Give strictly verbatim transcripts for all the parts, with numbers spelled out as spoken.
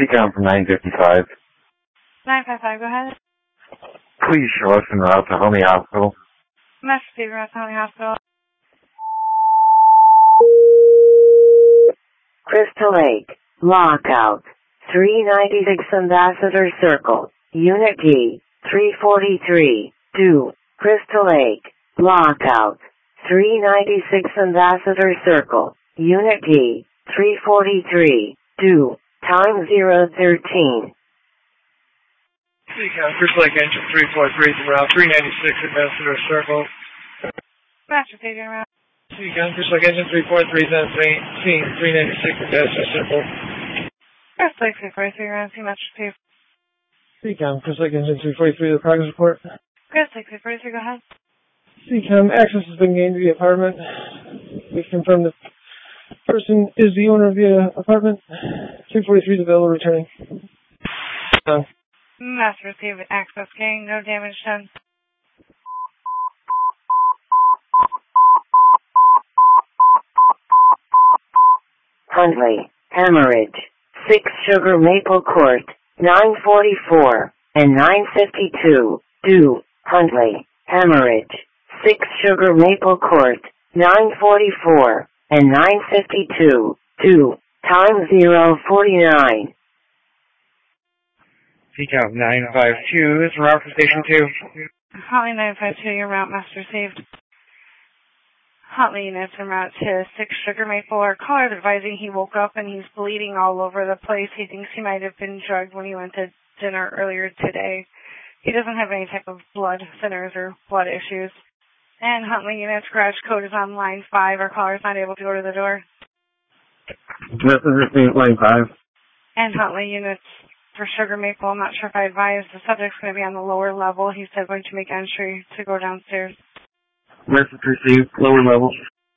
Seacom from nine fifty-five. nine five five, go ahead. Please show us en route to Homey Hospital. Master Steve, Route to Homey Hospital. Crystal Lake, lockout, three ninety-six Ambassador Circle, Unit D, three forty-three, two, Crystal Lake, lockout, three ninety-six Ambassador Circle, Unit D, three forty-three, two, time zero thirteen. Seacom, Crystal Lake Engine three forty-three, route three ninety-six Ambassador Circle. Master Steve, route. Seacom, Crystal Lake Engine three forty-three, seventeen, three ninety-six Ambassador Circle. Crystal Lake three forty-three, round two, Master Steve. Seacom, Crystal Lake Engine three forty-three, the progress report. Crystal Lake three forty-three, go ahead. Seacom, access has been gained to the apartment. We confirm the person is the owner of the uh, apartment. three forty-three is available, returning. Uh, Master received access gain, no damage done. Huntley, hemorrhage, six Sugar Maple Court, nine forty-four, and nine fifty-two, due, Huntley, hemorrhage, six Sugar Maple Court, nine forty-four, and nine fifty-two, due, time zero forty-nine. Seacom nine five two is en route for Station two. Huntley nine five two, your route, Master received. Huntley units en route to six Sugar Maple. Our caller is advising he woke up and he's bleeding all over the place. He thinks he might have been drugged when he went to dinner earlier today. He doesn't have any type of blood thinners or blood issues. And Huntley units garage code is on line five. Our caller is not able to go to the door. Message received line five. And Huntley units for Sugar Maple. I'm not sure if I advised. The subject's going to be on the lower level. He said going to make entry to go downstairs. Message received, lower level.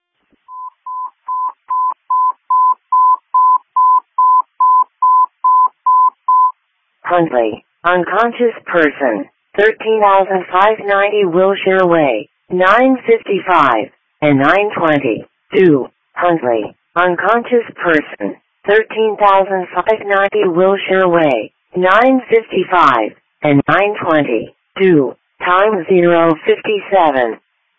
Huntley, unconscious person, thirteen thousand five hundred ninety Wilshire Way, nine fifty-five, and nine twenty, due, Huntley, unconscious person, thirteen thousand five hundred ninety Wilshire Way, nine fifty-five, and nine twenty, due, time zero fifty-seven.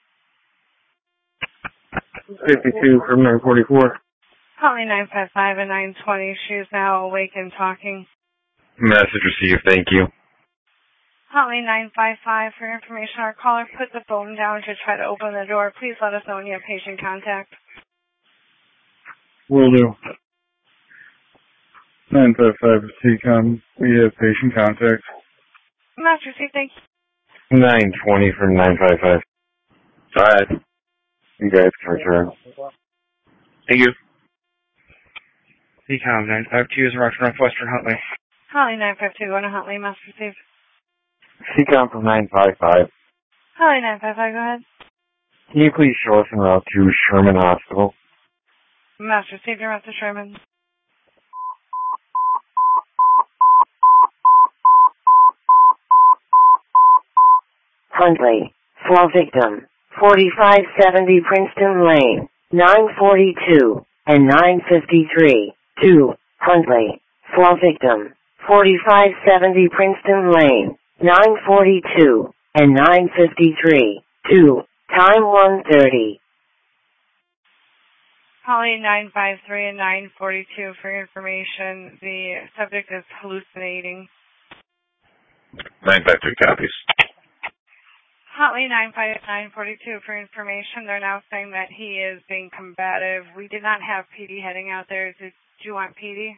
fifty-two from nine forty-four. Huntley nine five five and nine twenty. She is now awake and talking. Message received, thank you. Huntley nine five five, for your information, our caller put the phone down to try to open the door. Please let us know when you have patient contact. Will do. nine five five Seacom, we have patient contact. Master C, thank you. nine twenty from nine five five. Alright. You guys can return. Thank you. Seacom nine five two is in route to Northwestern Huntley. Huntley nine five two, going to Huntley, Master received. Seacom from nine five five. Huntley nine five five, go ahead. Can you please show us en route to Sherman Hospital? Master received, your route to Sherman. Huntley, fall victim, forty-five seventy Princeton Lane, nine forty-two, and nine fifty-three, two, Huntley, fall victim, forty-five seventy Princeton Lane, nine forty-two, and nine fifty-three, two, time one thirty. Holly nine five three and nine forty-two, for your information, the subject is hallucinating. nine five three copies. Holly nine five nine forty-two, for information, they're now saying that he is being combative. We did not have P D heading out there. Did you want P D?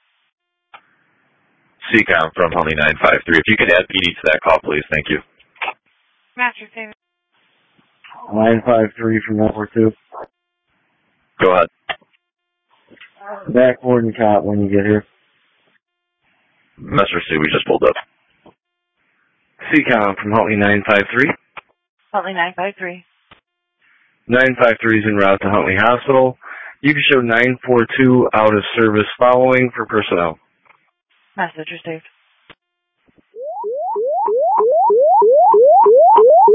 Seacom from Holly nine five three. If you could add P D to that call, please. Thank you. Master David. nine five three from one four two. Go ahead. Backboard and cop when you get here. Master C, we just pulled up. Seacom from Huntley nine five three. Huntley nine five three. nine five three is en route to Huntley Hospital. You can show nine four two out of service following for personnel. Message received.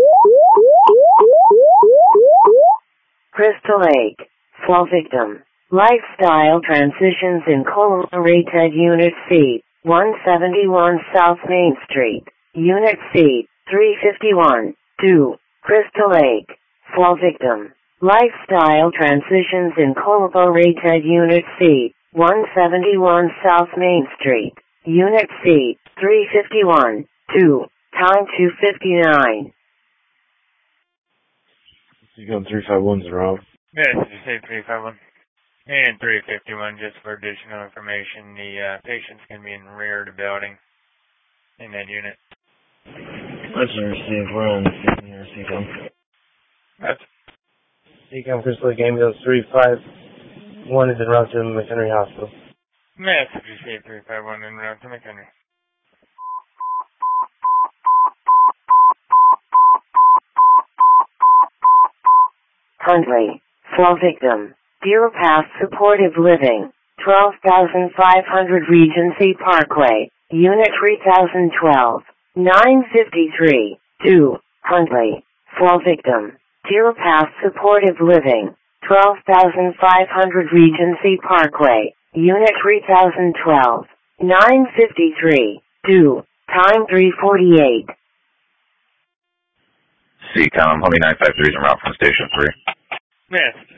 Crystal Lake, fall victim, Lifestyle Transitions Incorporated Unit C, one seventy-one South Main Street, Unit C, three fifty-one, two, Crystal Lake, Fall Victim. Lifestyle Transitions Incorporated Unit C, one seventy-one South Main Street, Unit C, three fifty-one, two, time two fifty-nine. You got three five one's around. Yes, you say three five one. And three fifty-one, just for additional information, the uh, patient's going to be in the rear of the building in that unit. Let's receive. We're on the receive him. That's Decom Crystal Lake Ambulance three five one is en route to McHenry Hospital. message received three five one en route to McHenry. Huntley, Fall Victim. Deer Pass Supportive Living, twelve thousand five hundred Regency Parkway, Unit three thousand twelve, nine fifty-three, two, Huntley, Fall Victim. Deer Pass Supportive Living, twelve thousand five hundred Regency Parkway, Unit three thousand twelve, nine fifty-three, two, time three forty-eight. C COM, Honey nine five three is en route from Station three. Message.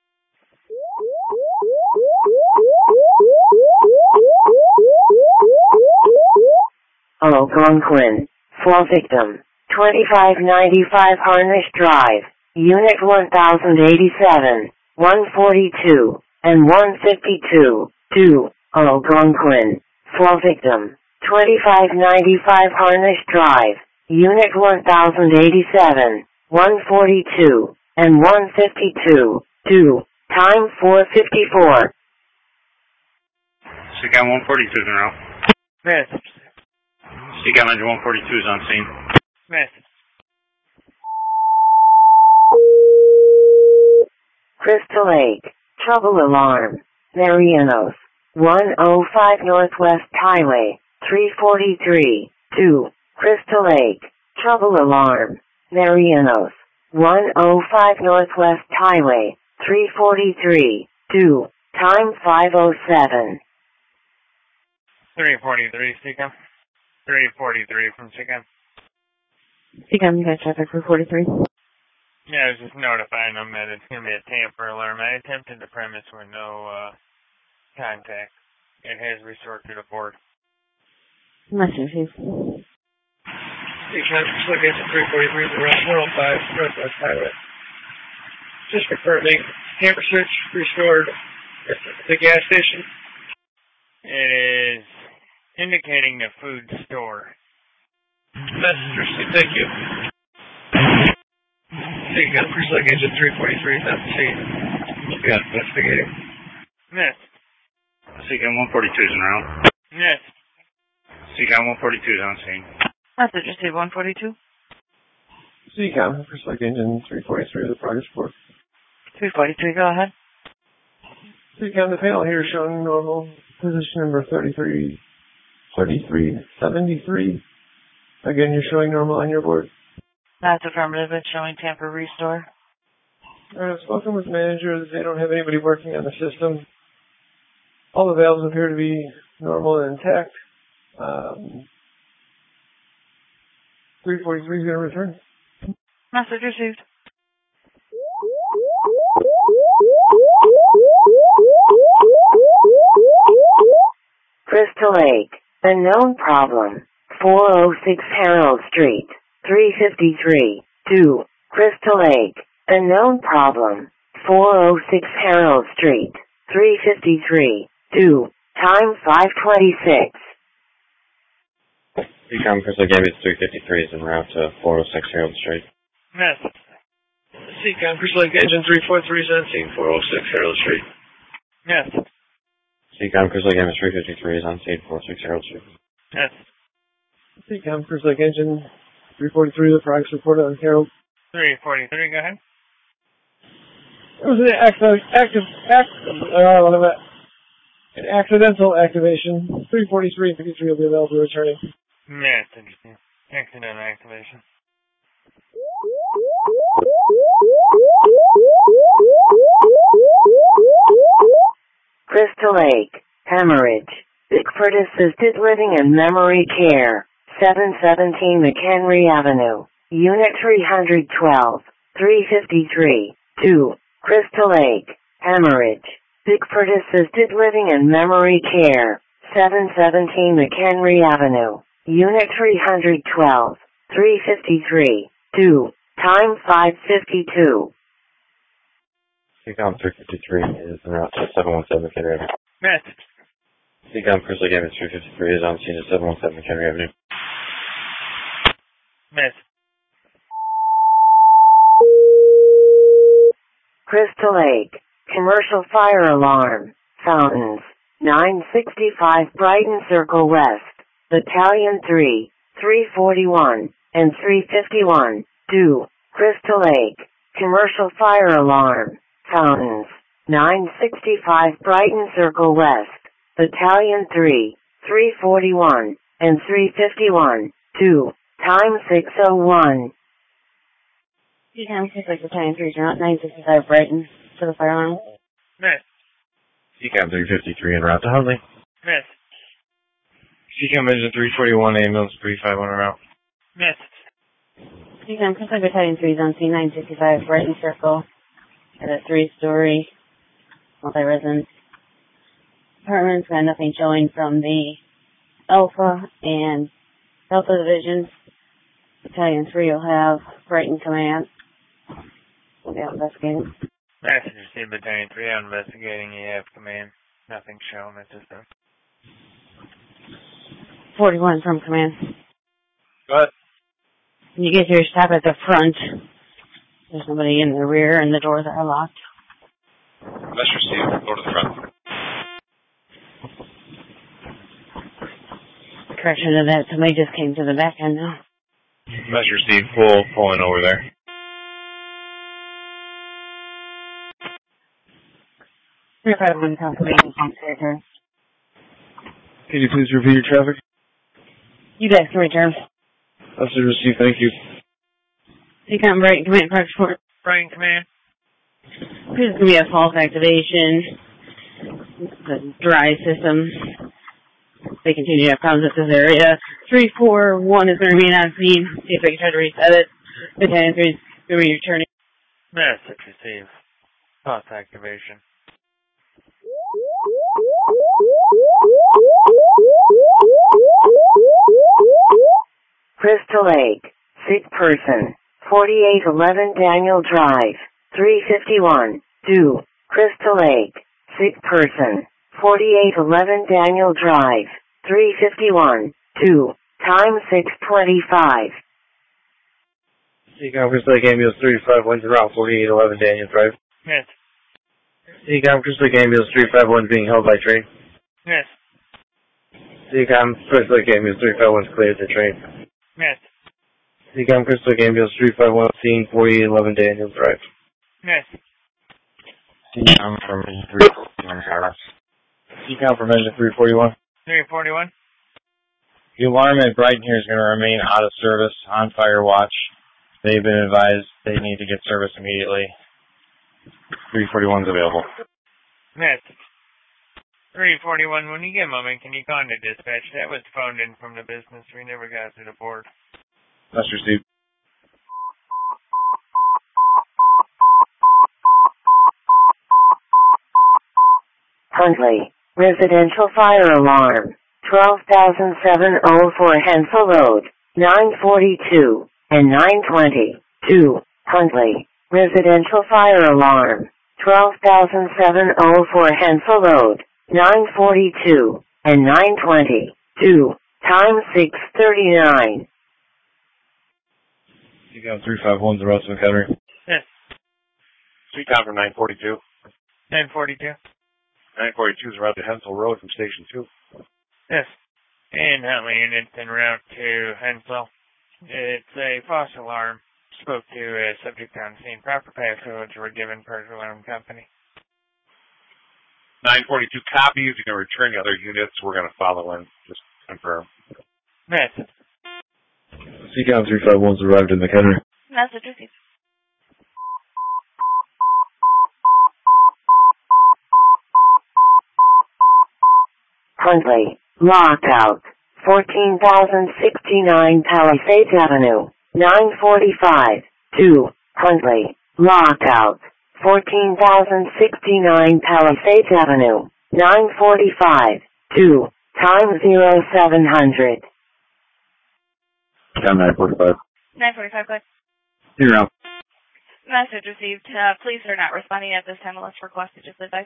Algonquin, Fall Victim, twenty-five ninety-five Harnish Drive, Unit one thousand eighty-seven, one forty-two, and one fifty-two, two, Algonquin, Fall Victim, twenty-five ninety-five Harnish Drive, Unit one thousand eighty-seven, one forty-two, and one fifty-two, two, time four fifty-four. C COM one forty-two is en route. Message. C COM engine one forty-two is on scene. Message. Crystal Lake, trouble alarm, Marianos, one oh five Northwest Highway, three forty-three, two, Crystal Lake, trouble alarm, Marianos, one oh five Northwest Highway, three forty-three, two, time five oh seven. three forty-three, C COM. three forty-three from C COM. C COM, you got traffic for forty-three. Yeah, I was just notifying them that it's going to be a tamper alarm. I attempted the premise with no uh, contact. It has restored to the board. Message received. C COM Crystal Lake Ambulance three forty-three is around one oh five Northwest Highway. Just confirming, tamper search restored at the gas station. It is indicating the food store. Message received, thank you. C COM Crystal Lake Engine three forty-three is on scene. Yeah, investigating. Miss. C COM one forty-two is en route. Miss. C COM one forty-two is on scene. Message received one forty-two. C COM Crystal Lake Engine three forty-three with the progress report. three forty-three, go ahead. C COM, the panel here showing normal. Position number thirty-three, thirty-three seventy-three. Again, you're showing normal on your board. That's affirmative. It's showing tamper restore. I've spoken with managers. They don't have anybody working on the system. All the valves appear to be normal and intact. Um, three forty-three is going to return. Message received. Crystal Lake, unknown problem, four oh six Harold Street, three fifty-three, two, Crystal Lake, unknown problem, four oh six Harold Street, three fifty-three, two, time five twenty-six. C COM Crystal Lake Ambulance three fifty-three is en route to four oh six Harold Street. Miss. C COM Crystal Lake Engine three forty-three is on scene, four oh six Harold Street. Yes. C COM Crystal Lake Ambulance three fifty-three is on scene, four oh six Harold Street. Yes. C COM Crystal Lake Engine three forty-three, the progress report on Harold. three forty-three, go ahead. It was an active, active, active uh, what about, an accidental activation. three forty-three and fifty-three will be available returning. Yes, interesting. Accidental activation. Crystal Lake, hemorrhage. Bickford Assisted Living and Memory Care, seven seventeen McHenry Avenue, Unit three twelve, three fifty-three, two. Crystal Lake, hemorrhage. Bickford Assisted Living and Memory Care, seven seventeen McHenry Avenue, Unit three twelve, three fifty-three, two. Time five fifty-two. Seacom three fifty-three is en route to seven one seven McHenry Avenue. Message. Seacom Crystal Lake three fifty-three is on scene at seven one seven McHenry Avenue. Message. Crystal Lake, commercial fire alarm, fountains, nine sixty-five Brighton Circle West, Battalion three, three forty-one, and three fifty-one, two. Crystal Lake, commercial fire alarm, fountains, nine sixty-five Brighton Circle West, Battalion three, three forty-one, and three fifty-one, two. Time six oh one. Seacom Crystal Lake Battalion three, route nine sixty-five Brighton for the fire alarm. Miss. Seacom three fifty-three en route to Huntley. Miss. Seacom Engine three forty-one, ambulance three five one en route. Miss. Seacom Crystal Lake Battalion three is on scene nine sixty-five Brighton Circle at a three-story multi-residence apartment. Got nothing showing from the Alpha and Delta divisions. Battalion three will have Brighton Command. We'll be out investigating. Message received, Battalion three out investigating. You have command. Nothing shown at this time. forty-one from command. Go ahead. You get your stop at the front. There's nobody in the rear and the doors are locked. Message received. Go to the front. Correction to that, somebody just came to the back end now. Message received. Pull, pulling over there. three five one confirmation, territory. Can you please repeat your traffic? You guys can return. Message received, thank you. Seacom Brighton Command, Park Support. Brighton Command. This is going to be a false activation. The dry system. They continue to have problems with this area. three four one is going to remain on scene. See if they can try to reset it. Battalion three is going to be returning. Message received. False activation. Crystal Lake, sick person, forty-eight eleven Daniel Drive, three fifty-one, two. Crystal Lake, sick person, forty-eight eleven Daniel Drive, three fifty-one, two. Time six twenty-five. Seacom Crystal Lake ambulance three five one en route forty-eight eleven Daniel Drive. Yes. Seacom Crystal Lake ambulance three five one being held by train. Yes. Seacom Crystal Lake ambulance three five one is cleared to train. Yes. Seacom Crystal Lake ambulance three five one scene forty-eight eleven Daniel Drive. Yes. Seacom from Engine three forty-one. Seacom from Engine three forty-one. three forty-one. The alarm at Brighton here is going to remain out of service, on fire watch. They've been advised they need to get service immediately. three forty-one is available. Yes. three forty-one, when you get a moment, can you contact dispatch? That was phoned in from the business. We never got to the board. That's received. Huntley, residential fire alarm, twelve thousand seven oh four Hensel Road, nine forty-two and nine twenty, two. Huntley, residential fire alarm, twelve thousand seven oh four Hensel Road, nine forty-two and nine twenty, two. Time six thirty-nine. Seacom three five one is the route to McHenry. Yes. Seacom from nine forty-two. nine forty-two. nine forty-two is route to Hensel Road from Station two. Yes. And Huntley units en route to Hensel. It's a false alarm. Spoke to a subject on scene. Proper passcodes were given per the alarm company. nine forty-two copy. If you can return the other units, we're going to follow in. Just confirm. Message. Seacom three five one has arrived in McHenry. Message received. Huntley, lockout, fourteen thousand sixty-nine Palisades Avenue, nine forty-five, two, Huntley, lockout, fourteen thousand sixty-nine Palisades Avenue, nine forty-five, two, time zero seven hundred. Time nine forty-five. nine forty-five, go ahead. Zero. Message received. Uh, police are not responding at this time unless requested. Just advise.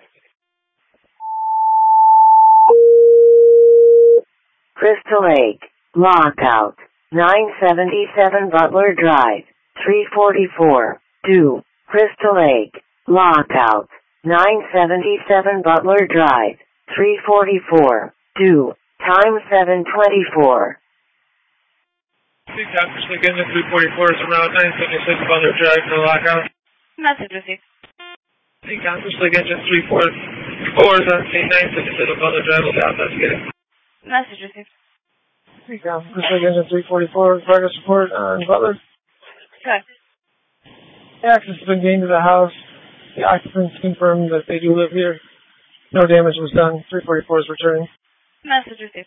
Crystal Lake, lockout, nine seventy-seven Butler Drive, three forty-four, two, Crystal Lake, lockout, nine seventy-seven Butler Drive, three forty-four, two, time seven twenty-four. Six Officer Slick Engine three forty-four is around nine seventy-six Butler Drive for the lockout. Message received. Six Officer Slick Engine three forty-four is on scene nine seventy-six Butler Drive. Look out, that's good. Message received. Six Officer Slick Engine three forty-four, progress report on Butler. Good. Access has been gained to the house. The occupants confirmed that they do live here. No damage was done. three forty-four is returning. Message received.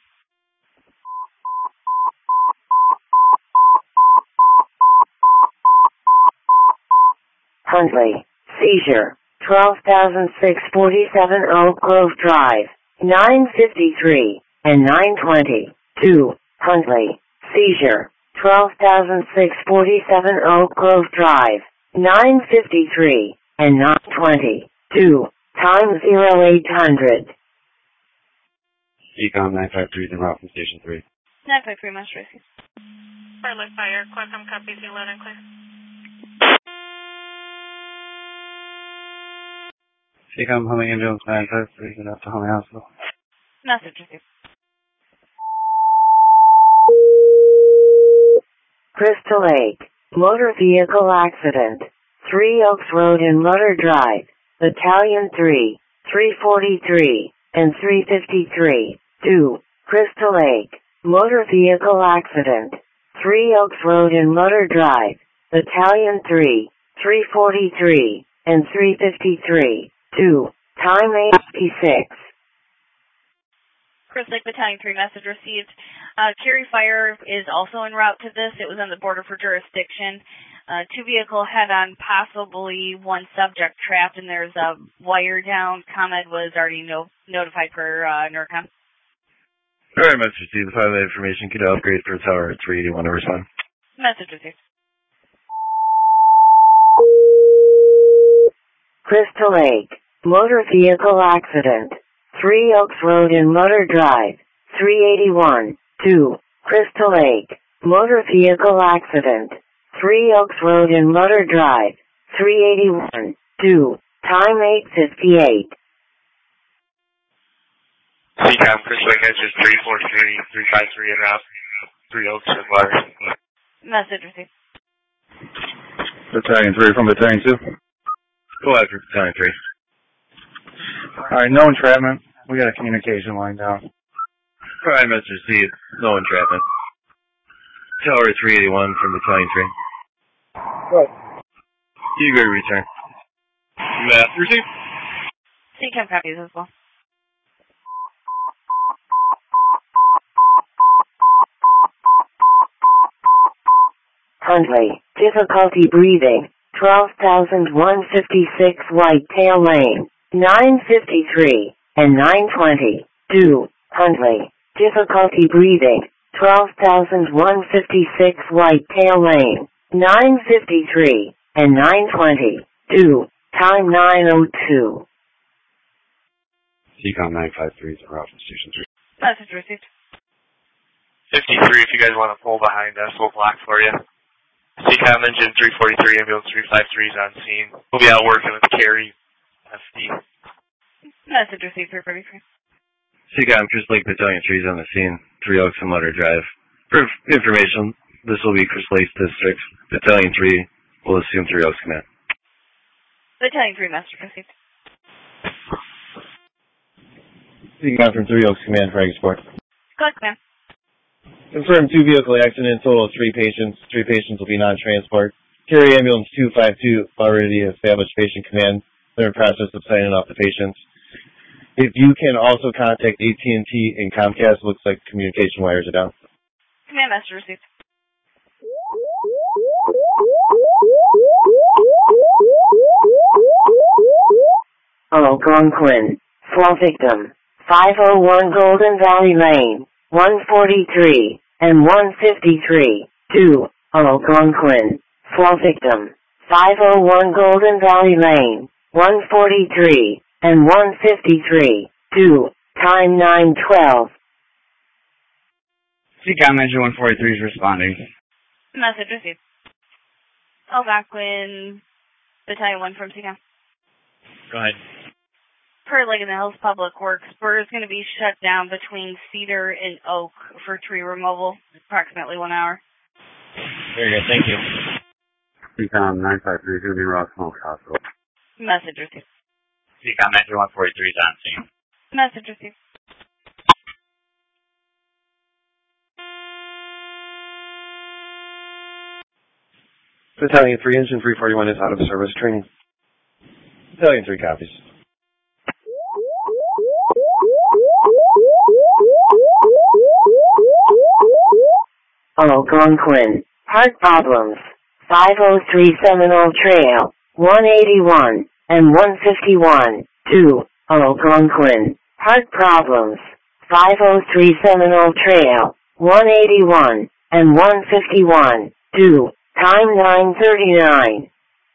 Huntley, seizure, twelve thousand six hundred forty-seven Oak Grove Drive, nine fifty-three and nine twenty, two, Huntley, seizure, twelve thousand six hundred forty-seven Oak Grove Drive, nine fifty-three and nine twenty, two, time zero eight hundred. Ecom nine five three is en route from Station three. nine five three, Master received. Fire Fire, Quantum copies, you loud and clear. Ecom Humming Ambulance nine five three is to Humming Hospital. Message received. Crystal Lake, motor vehicle accident, Three Oaks Road in Lutter Drive, Battalion three, three forty-three, and three fifty-three, two, Crystal Lake, motor vehicle accident, Three Oaks Road in Lutter Drive, Battalion three, three forty-three, and three fifty-three, two, time eight fifty-six. Crystal Lake Battalion three, message received. Uh, Cary Fire is also en route to this. It was on the border for jurisdiction. Uh, two vehicle head-on, possibly one subject trapped, and there's a wire down. ComEd was already no- notified for uh, NERCOM. Alright, message received. The file information could upgrade for tower at three eighty-one to respond. Message received. Crystal Lake, motor vehicle accident, Three Oaks Road in Lutter Drive, three eighty-one, two, Crystal Lake, motor vehicle accident, Three Oaks Road in Lutter Drive, three eighty-one, two, time eight fifty-eight. Ecom, Crystal Lake Engine three four three, three five three and out, Three Oaks and Lutter. Message received. Battalion three from Battalion two. Go after Battalion three. Alright, no entrapment. We got a communication line down. Alright, message received. No entrapment. Tower three eighty-one from Battalion three. What? You go return. Map received. C CAM copies as well. Huntley, difficulty breathing, twelve thousand one hundred fifty-six Whitetail Lane, nine fifty-three and nine twenty, two, Huntley, difficulty breathing, twelve thousand one hundred fifty-six Whitetail Lane, nine fifty-three and nine twenty, two, time nine oh two. Ecom nine five three is en route from Station three. Message received. fifty-three, if you guys want to pull behind us, we'll block for you. Ecom Engine three forty-three, Ambulance three fifty-three is on scene. We'll be out working with Cary, F D. Message received, three forty-three. Ecom, Crystal Lake Battalion three is on the scene. Three Oaks and Lutter Drive. For information, this will be Crystal Lake District. Battalion three will assume Three Oaks Command. Battalion three, message received. Ecom from Three Oaks Command for Export. Go ahead, command. Confirmed two vehicle accident, total of three patients. Three patients will be non-transport. Cary Ambulance two five two, already established patient command. They're in process of signing off the patients. If you can also contact A T and T and Comcast, looks like communication wires are down. Command message received. Algonquin. Fall victim. five oh one Golden Valley Lane, one forty-three, and one fifty-three. two. Algonquin. Fall victim. five oh one Golden Valley Lane, one forty-three, and one fifty-three. two. Time nine twelve. C COM Engine one forty-three is responding. Message received. Algonquin, Battalion one from C COM. Go ahead. Per Lake in the Hills Public Works, Spur is going to be shut down between Cedar and Oak for tree removal, approximately one hour. Very good, thank you. C COM nine five three is going to be Rock Smoke Hospital. Message received. C COM Engine one forty-three is on scene. Message received. Battalion three, Engine three forty-one is out of service training. Battalion three copies. Algonquin. Heart problems. five oh three Seminole Trail, one eighty-one, and one fifty-one. two. Algonquin. Heart problems. five oh three Seminole Trail, one eighty-one, and one fifty-one. two. Time nine thirty-nine.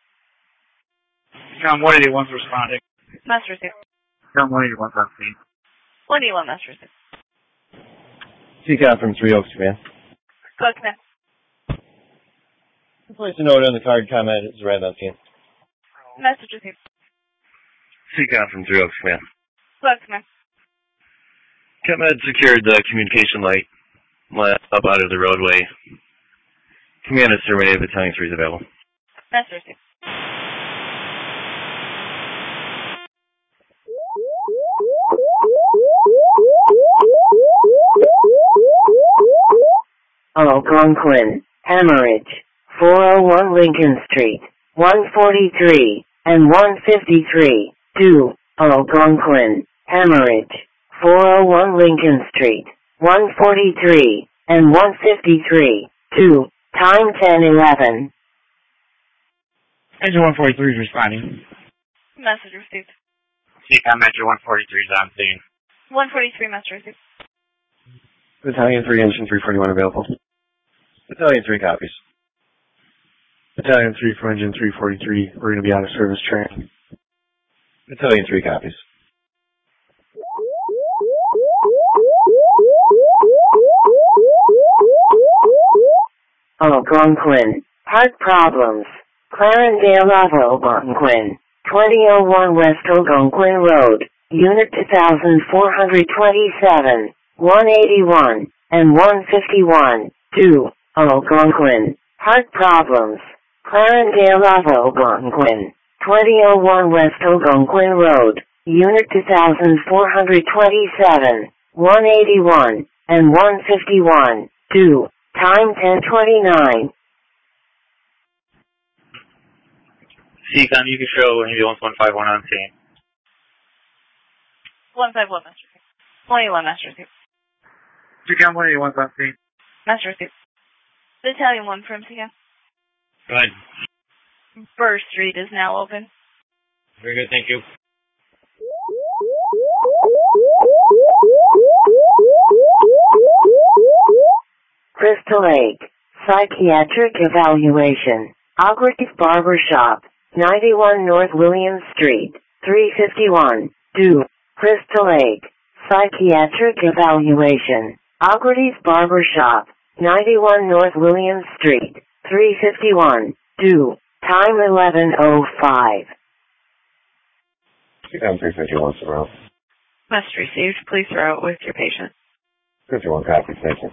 COM one eighty-one is responding. Message received. COM one eighty-one is on scene. one eighty-one, message received. C COM from Three Oaks, command. Go command. Place a note on the card, comment is right on scene. Message received. C COM from Three Oaks, command. Go command. ComEd secured the communication light up out of the roadway. Command is terminated. Battalion three is available. Message received. Algonquin. Hemorrhage. four oh one Lincoln Street, one forty-three, and one fifty-three. two. Algonquin. Hemorrhage. four oh one Lincoln Street, one forty-three, and one fifty-three. two. Time ten eleven. Engine one forty-three is responding. Message received. C COM Engine one forty-three is on scene. one forty-three, message received. Battalion three, Engine three forty-one available. Battalion three copies. Battalion three for Engine three forty-three. We're going to be out of service training. Battalion three copies. Algonquin. Heart problems. Clarendale of Algonquin. twenty oh one West Algonquin Road, Unit two thousand four hundred twenty-seven, one eighty-one, and one fifty-one. two. Algonquin. Heart problems. Clarendale of Algonquin. twenty oh one West Algonquin Road, Unit two thousand four hundred twenty-seven, one eighty-one, and one fifty-one. two. Time ten twenty-nine. C COM, you can show ambulance one five one on scene. one five one, Master Received. one eighty-one, Master Received. C COM one eighty-one is on scene. Master Received. Battalion one from C COM. Go ahead. Burr Street is now open. Very good, thank you. Crystal Lake. Psychiatric evaluation. Augury's Barber Shop. ninety-one North Williams Street. three fifty-one. two. Crystal Lake. Psychiatric evaluation. Augury's Barber Shop. ninety-one North Williams Street. three fifty-one. two. Time eleven oh five. C COM three fifty-one, Sorrel. Message received. Please throw it with your patient. fifty-one copies, thank you.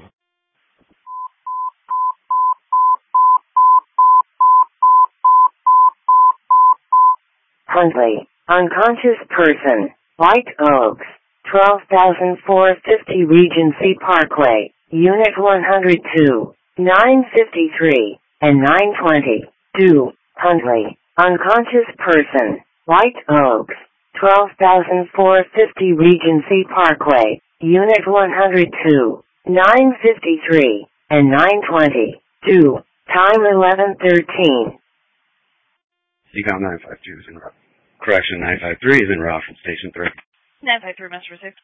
Huntley. Unconscious person. White Oaks. twelve thousand four hundred fifty Regency Parkway. Unit one hundred two. nine fifty-three and nine twenty. two. Huntley. Unconscious person. White Oaks. twelve thousand four hundred fifty Regency Parkway, Unit one hundred two, nine fifty-three, and nine twenty-two, time eleven thirteen. C COM nine five two is en route. Correction, nine five three is en route from Station three. nine five three, must receive.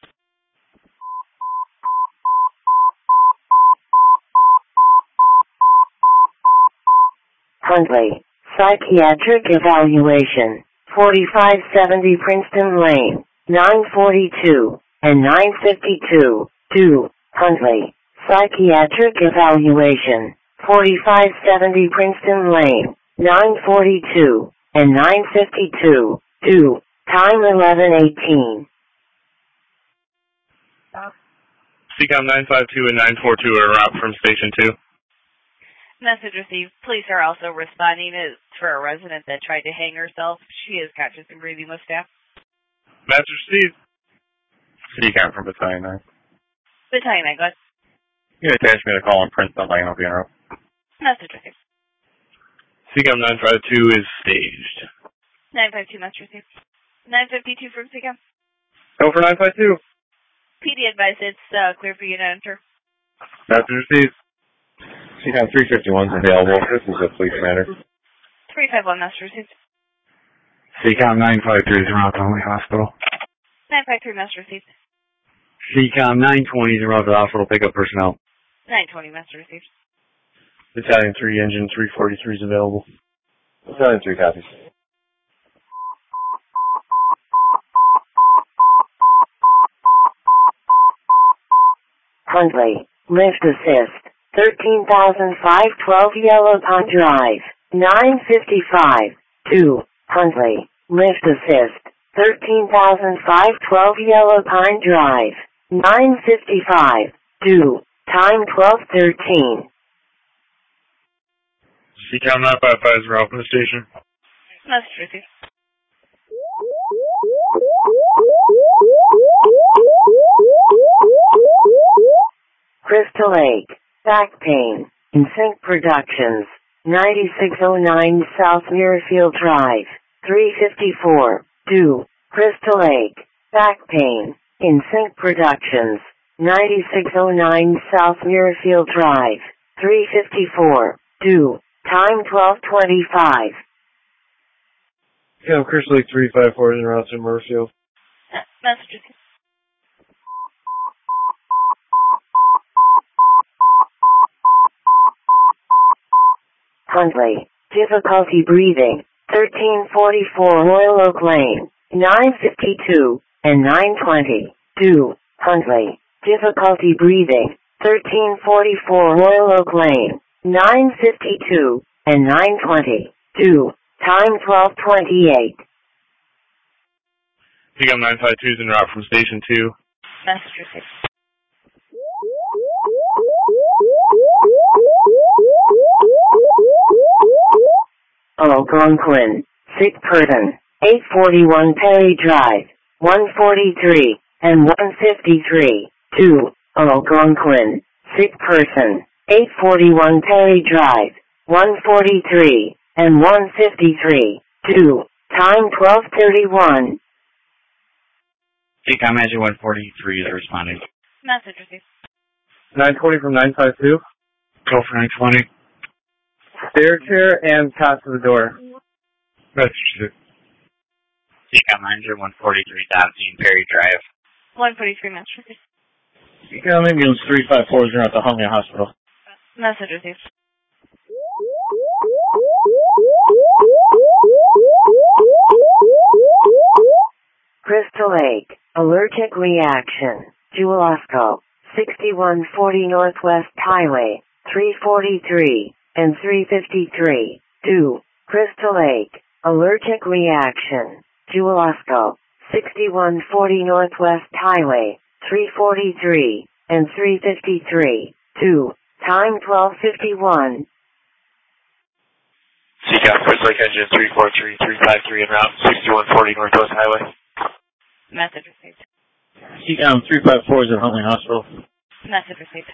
Huntley, psychiatric evaluation, forty-five seventy Princeton Lane, nine forty-two, and nine fifty-two, two, Huntley, psychiatric evaluation, forty-five seventy Princeton Lane, nine forty-two, and nine fifty-two, two, time eleven eighteen. C COM nine five two and nine four two are en route from Station two. Message received. Police are also responding for a resident that tried to hang herself. She is conscious and breathing with staff. Message received. C COM from Battalion nine. Battalion nine, go ahead. You can attach me to call on Princeton Lane, I'll be en route. Message received. C COM nine five two is staged. nine five two, message received. nine fifty-two from C COM. Go for nine five two. P D advice, it's uh, clear for you to enter. Message received. C COM three fifty-one is available. This is a police matter. three five one, message received. C COM nine five three is en route to Huntley Hospital. nine five three, message received. C COM nine twenty is en route to the hospital. Pick up personnel. nine twenty, message received. Battalion three, engine three forty-three is available. Battalion three copies. Huntley, lift assist, thirteen thousand five hundred twelve Yellow Pond Drive, nine fifty-five, two, Huntley, lift assist, thirteen thousand five hundred twelve Yellow Pine Drive, nine fifty-five, two, time twelve thirteen. C COM nine five five is en route from the station. Message received. Crystal Lake, back pain, in Sync Productions, ninety-six oh nine South Muirfield Drive, three fifty-four, two, Crystal Lake, back pain, in Sync Productions, ninety-six oh nine South Muirfield Drive, three fifty-four, two, time twelve twenty-five. Yeah, Crystal Lake three five four is en route to Murfield. Message received. Huntley, difficulty breathing, thirteen forty-four Royal Oak Lane, nine fifty-two, and nine twenty-two, Huntley, difficulty breathing, thirteen forty-four Royal Oak Lane, nine fifty-two, and nine twenty-two, time twelve twenty-eight. C COM nine five two is en route from Station two. Message received. Algonquin, sick person, eight forty-one Perry Drive, one forty-three, and one fifty-three, two, Algonquin, sick person, eight forty-one Perry Drive, one forty-three, and one fifty-three, two, time twelve thirty-one. C COM engine one forty-three is responding. Message received. nine twenty from nine five two. Go for nine twenty. Stair chair and top to the door. Message received. C COM engine one forty-three, Dobson, Perry Drive. one forty-three, message received. C COM ambulance three five four is en route to Huntley Hospital. Message received. Crystal Lake, allergic reaction, Jewel-Osco, sixty-one forty Northwest Highway, three forty-three, and three fifty-three, two, Crystal Lake, allergic reaction, Jewel-Osco, sixty-one forty Northwest Highway, three forty-three, and three fifty-three, two, time twelve fifty-one. C COM Crystal Lake engine three four three, three five three en route, sixty-one forty Northwest Highway. Message received. C COM three five four is at Huntley Hospital. Message received.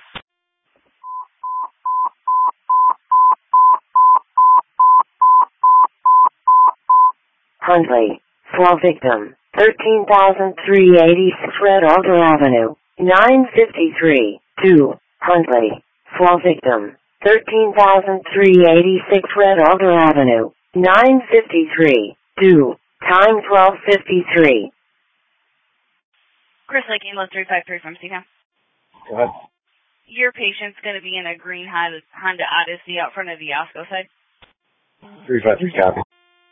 Huntley, fall victim, thirteen thousand three hundred eighty-six Red Alder Avenue, nine fifty-three, two, Huntley. Fall victim, thirteen thousand three hundred eighty-six Red Alder Avenue, nine fifty-three, two, time twelve fifty-three. Chris Lake Ambulance three five three from C CAM. Go ahead. Your patient's going to be in a green Honda Odyssey out front of the Osco side. three five three, copy.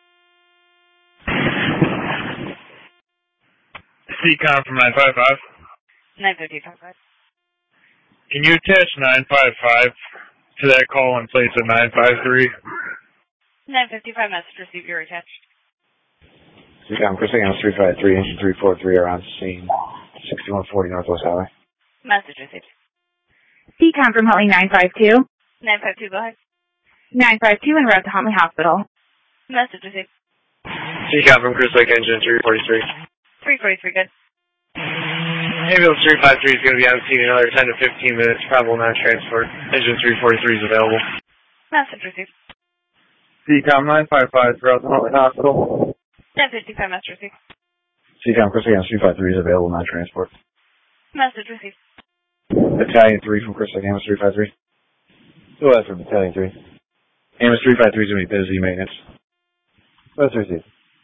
C COM from nine five five. nine fifty-five. Can you attach nine five five to that call in place of nine five three? nine fifty-five, message received, you're attached. C COM, Chris Lake three five three, engine three four three are on scene, sixty-one forty Northwest Highway. Message received. C COM from Huntley nine five two. nine five two, go ahead. nine five two en route to Huntley Hospital. Message received. C COM from Chris Lake engine three forty-three. three forty-three, good. Ambulance three five three is going to be on scene in another ten to fifteen minutes. Probable non-transport. Engine three forty-three is available. Message received. C COM nine five five throughout the Huntley Hospital. nine fifty-five, message received. C COM, Chris Lake three five three is available non-transport. Message received. Battalion three from Chris Lake Ambulance three five three. Go ahead for Battalion three. Ambulance three five three is going to be busy maintenance. Let's receive.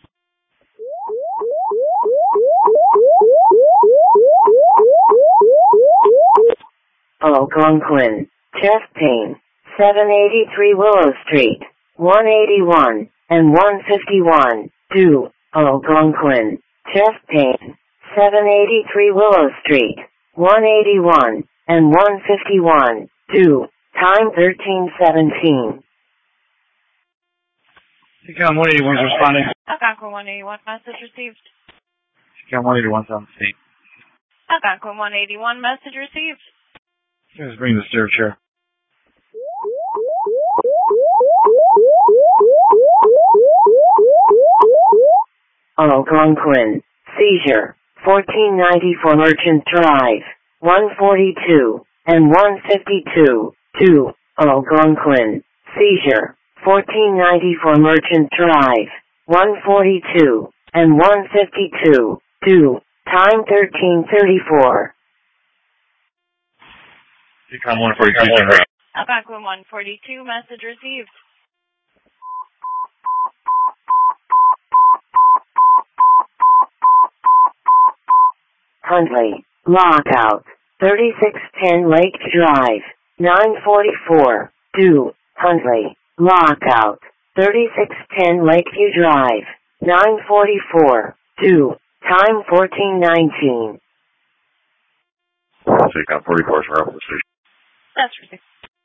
Algonquin, chest pain, seven eighty-three Willow Street, one eighty-one, and one fifty-one, two, Algonquin, chest pain, seven eighty-three Willow Street, one eighty-one, and one fifty-one, two, time thirteen seventeen. C COM one eighty-one is responding. Algonquin one eighty-one, message received. C COM one eighty-one is on the scene. Algonquin one eighty-one, message received. Just bring the steer chair. Algonquin, seizure, fourteen ninety-four Merchant Drive, one forty-two, and one fifty-two, two, Algonquin, seizure, fourteen ninety-four Merchant Drive, one forty-two, and one fifty-two, two, time thirteen thirty-four. C COM one forty-two. Algonquin one forty-two, message received. Huntley, lockout, thirty-six ten Lake Drive, nine forty-four, two, Huntley, lockout, thirty-six ten Lakeview Drive, nine forty-four, two, time fourteen nineteen. C COM forty-four is from the station. That's received.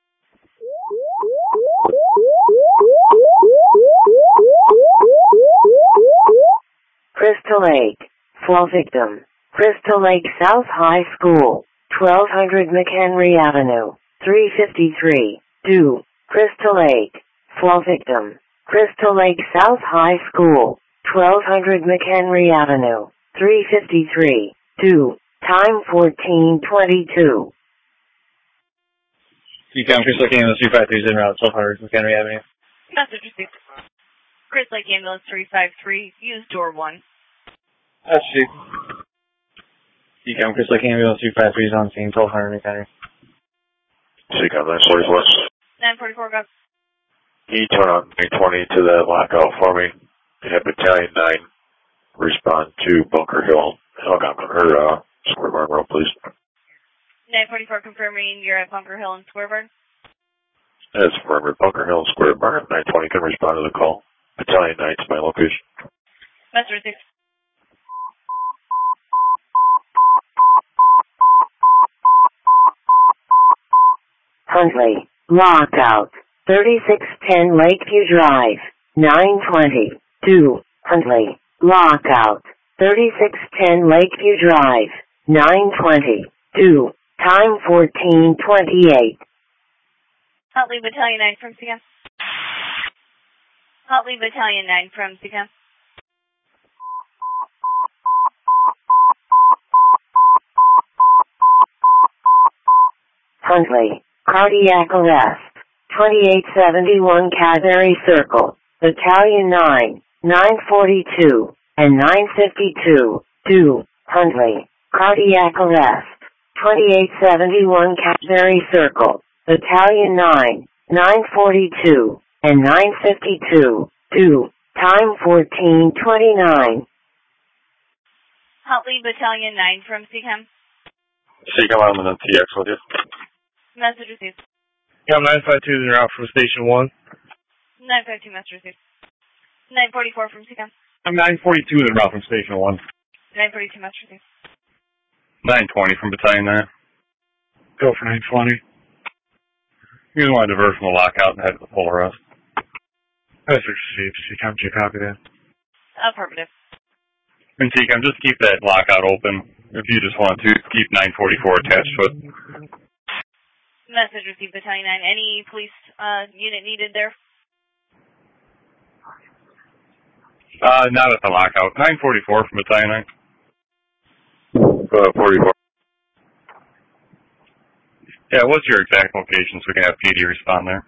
Crystal Lake, fall victim, Crystal Lake South High School, twelve hundred McHenry Avenue, three fifty-three, two, Crystal Lake, fall victim, Crystal Lake South High School, twelve hundred McHenry Avenue, three fifty-three, two, time fourteen twenty-two. C COM, Chris Lake Ambulance three five three is en route, twelve hundred McHenry Avenue. Message received. Chris Lake Ambulance three five three, use door one. That's C. C COM, Chris Lake Ambulance three five three is on scene, twelve hundred McHenry. C COM nine forty-four. nine forty-four, go. Can you turn on nine twenty to the lockout for me? And have Battalion nine respond to Bunker Hill, Algonquin, or uh, Square Barn Road, please. nine forty-four confirming you're at Bunker Hill and Squareburn. That's affirmative. Bunker Hill, Square Barn, nine twenty can respond to the call. Battalion nine to my location. Message received. Huntley, lockout, thirty-six ten Lakeview Drive, nine twenty, two, Huntley, lockout, thirty-six ten Lakeview Drive, nine twenty, two, time fourteen twenty-eight. Huntley Battalion nine from C CAM. Huntley Battalion nine from C CAM. Huntley, cardiac arrest, twenty-eight seventy-one Cadbury Circle, Battalion nine, nine forty-two, and nine fifty-two, two, Huntley, cardiac arrest, twenty-eight seventy-one Cadbury Circle, Battalion nine, nine forty-two, and nine fifty-two, two, time fourteen twenty-nine. Huntley, Battalion nine from C CAM. C CAM, I'm in T X with you. Message received. Yeah, nine five two is en route from Station one. nine five two, message received. nine forty-four from C CAM. I'm nine forty-two is en route from Station one. nine forty-two, message received. nine twenty from Battalion nine. Go for nine twenty. You just want to divert from the lockout and head to the full arrest. Message received. C CAM, did you copy that? Affirmative. And C CAM, just keep that lockout open. If you just want to, keep nine forty-four attached to it. Message received, Battalion nine. Any police uh, unit needed there? Uh, not at the lockout. nine forty-four from Battalion nine. Uh, forty-four. Yeah, what's your exact location so we can have P D respond there?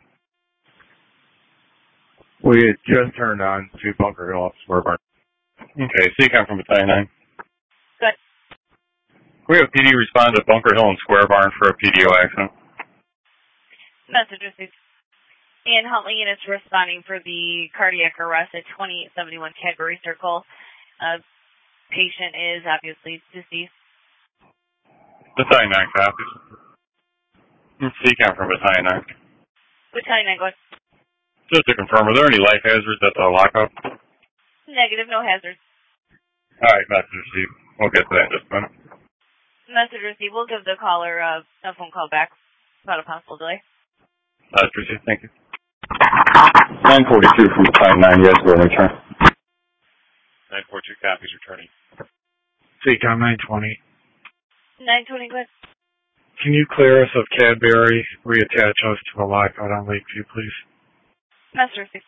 We had just turned on to Bunker Hill off Square Barn. Okay, C CAM from Battalion nine. Good. We have P D respond to Bunker Hill and Square Barn for a P D O accident. Message received. And Huntley units responding for the cardiac arrest at twenty-eight seventy-one Cadbury Circle. Uh, patient is obviously deceased. Battalion nine copies. C CAM from Battalion nine. Battalion nine, go ahead. Just to confirm, are there any life hazards at the lockout? Negative, no hazards. Alright, message received. We'll get to that in just a minute. Message received. We'll give the caller uh, a phone call back about a possible delay. Message received, thank you. nine forty-two from Battalion nine, yes, go and return. nine forty-two copies returning. C CAM nine twenty. nine twenty, go ahead. Can you clear us of Cadbury, reattach us to a lockout on Lakeview, please? Message received.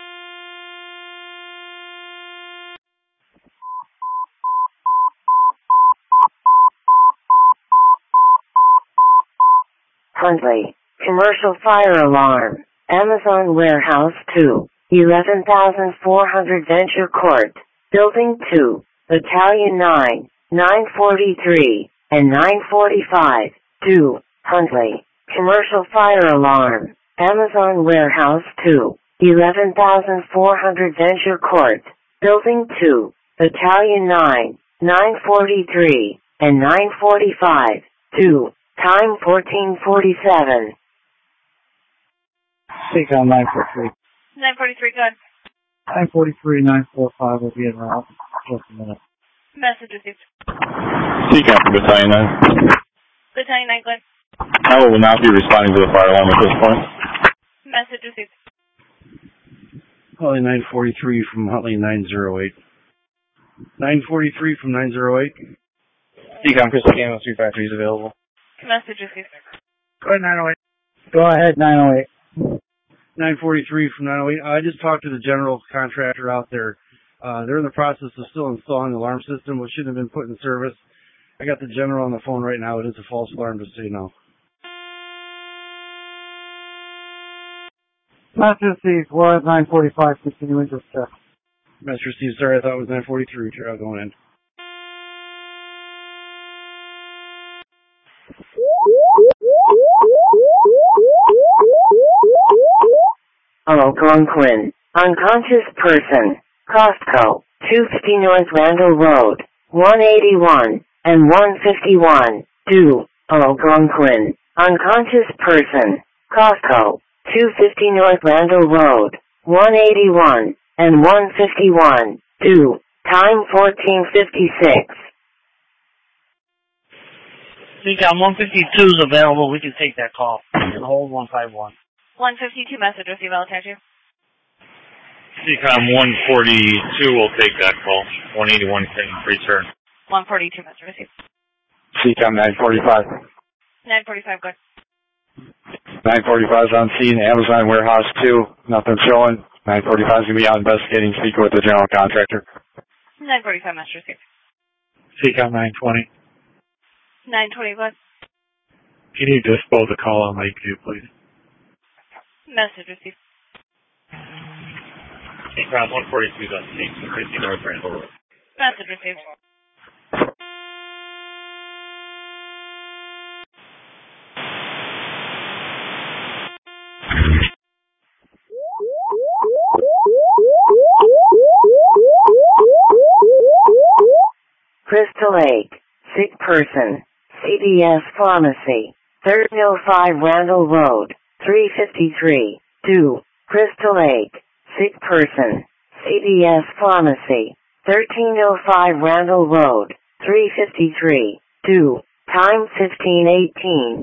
Huntley, commercial fire alarm, Amazon Warehouse two, eleven thousand four hundred Venture Court, Building two, Battalion nine, nine forty-three, and nine forty-five, two, Huntley, commercial fire alarm, Amazon Warehouse two, eleven thousand four hundred Venture Court, Building two, Battalion nine, nine forty-three, and nine forty-five, two, time fourteen forty-seven. C CAM nine forty-three. nine forty-three, go ahead. nine forty-three, nine forty-five will be en route. Just a minute. Message received. C CAM from Battalion nine. Battalion nine, go ahead. I will not be responding to the fire alarm at this point. Message received. Huntley nine forty-three from Huntley nine oh eight. nine forty-three from nine oh eight. C CAM, Crystal Camo three five three is available. Message received. Go ahead, nine oh eight. Go ahead, nine oh eight. nine forty-three from nine oh eight. I just talked to the general contractor out there. Uh, they're in the process of still installing the alarm system, which shouldn't have been put in service. I got the general on the phone right now. It is a false alarm, just so you know. Master Steve, we're at nine forty-five, continuing to check. Master Steve, sorry, I thought it was nine forty-three. Trial going in. Algonquin, unconscious person, Costco, two fifty North Randall Road, one eighty-one, and one fifty-one, two, Algonquin, unconscious person, Costco, two fifty North Randall Road, one eighty-one, and one fifty-one, two, time fourteen fifty-six. C CAM one fifty-two is available. We can take that call. And hold one five one. one fifty-two, message received. I'll attach you. C CAM one forty-two will take that call. one eighty-one can return. one forty-two, message received. C CAM nine forty-five. nine forty-five, go ahead. nine forty-five is on scene, Amazon Warehouse two, nothing showing. nine forty-five is going to be out investigating, speaking with the general contractor. nine forty-five, message received. C CAM nine twenty. nine twenty, go ahead. Can you dispose the call on Lakeview, please? Message received. Ground one forty-two is on scene, fifty North Randall Road. Message received. Crystal Lake, sick person, C V S Pharmacy, thirteen oh five Randall Road, three fifty-three, two, Crystal Lake, sick person, C V S Pharmacy, thirteen oh five Randall Road, three fifty-three, two, time fifteen eighteen.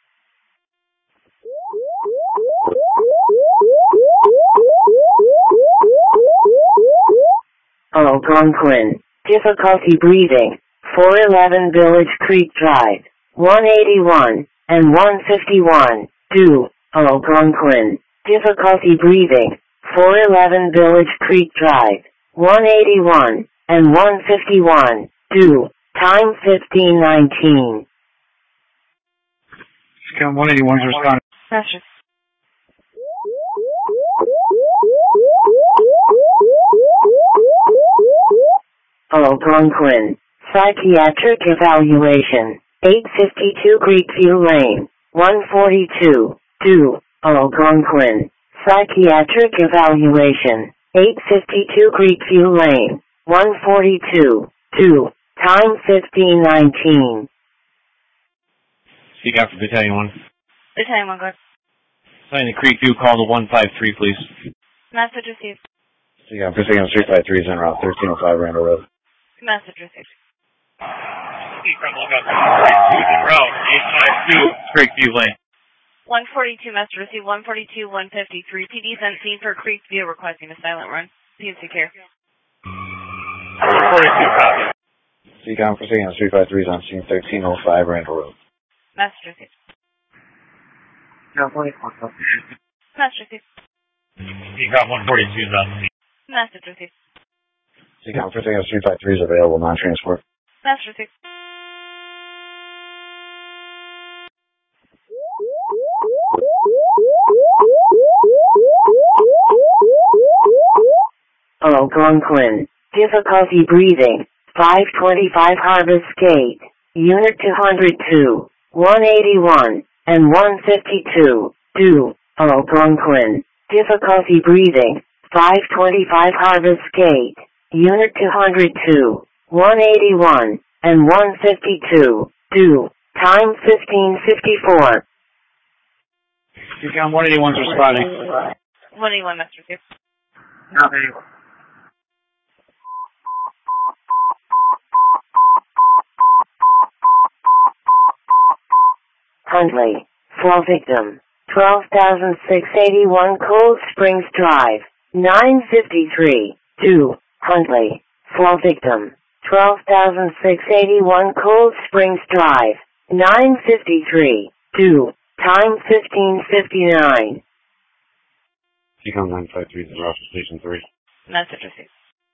Algonquin, difficulty breathing, four eleven Village Creek Drive, one eighty-one, and one fifty-one, two, Algonquin, difficulty breathing, four eleven Village Creek Drive, one eighty-one, and one fifty-one, two, time fifteen nineteen. Scam one eighty-one is responding. Message. Algonquin, psychiatric evaluation, eight fifty-two Creekview Lane, one forty-two, two, Algonquin, psychiatric evaluation, eight fifty-two Creekview Lane, one forty-two, two, time fifteen nineteen. Speak out for Battalion one. Battalion one, go ahead. Sign the Creekview call to one five three, please. Message received. Speak out for Signal three five three is en route, thirteen oh five Randall Road. Message received. Speak from lookout route eight five two, Creekview Lane. one forty-two, message received. one forty-two, one fifty-three. P D sent scene for Creekview requesting a silent run. P and C care. one forty-two, copy. Speak out for Signal three five three is on scene, thirteen oh five Randall Road. Message received. Message received. Speak out one forty-two is on scene. Message received. Speak out for Signal three five three is available, non-transport. Message received. Algonquin, difficulty breathing, five twenty-five Harvest Gate, Unit two hundred two, one eighty-one, and one fifty-two, two, Algonquin, difficulty breathing, five twenty-five Harvest Gate, Unit two hundred two, one eighty-one, and one fifty-two, two, time fifteen fifty-four. Speak out one eighty-one is responding. one eighty-one, message received. Huntley, flow victim, twelve thousand six hundred eighty-one Cold Springs Drive, nine fifty-three, two, Huntley, flow victim, twelve thousand six hundred eighty-one Cold Springs Drive, nine fifty-three, two, time fifteen fifty-nine. Speak out nine five three is en route to Station three. Message received.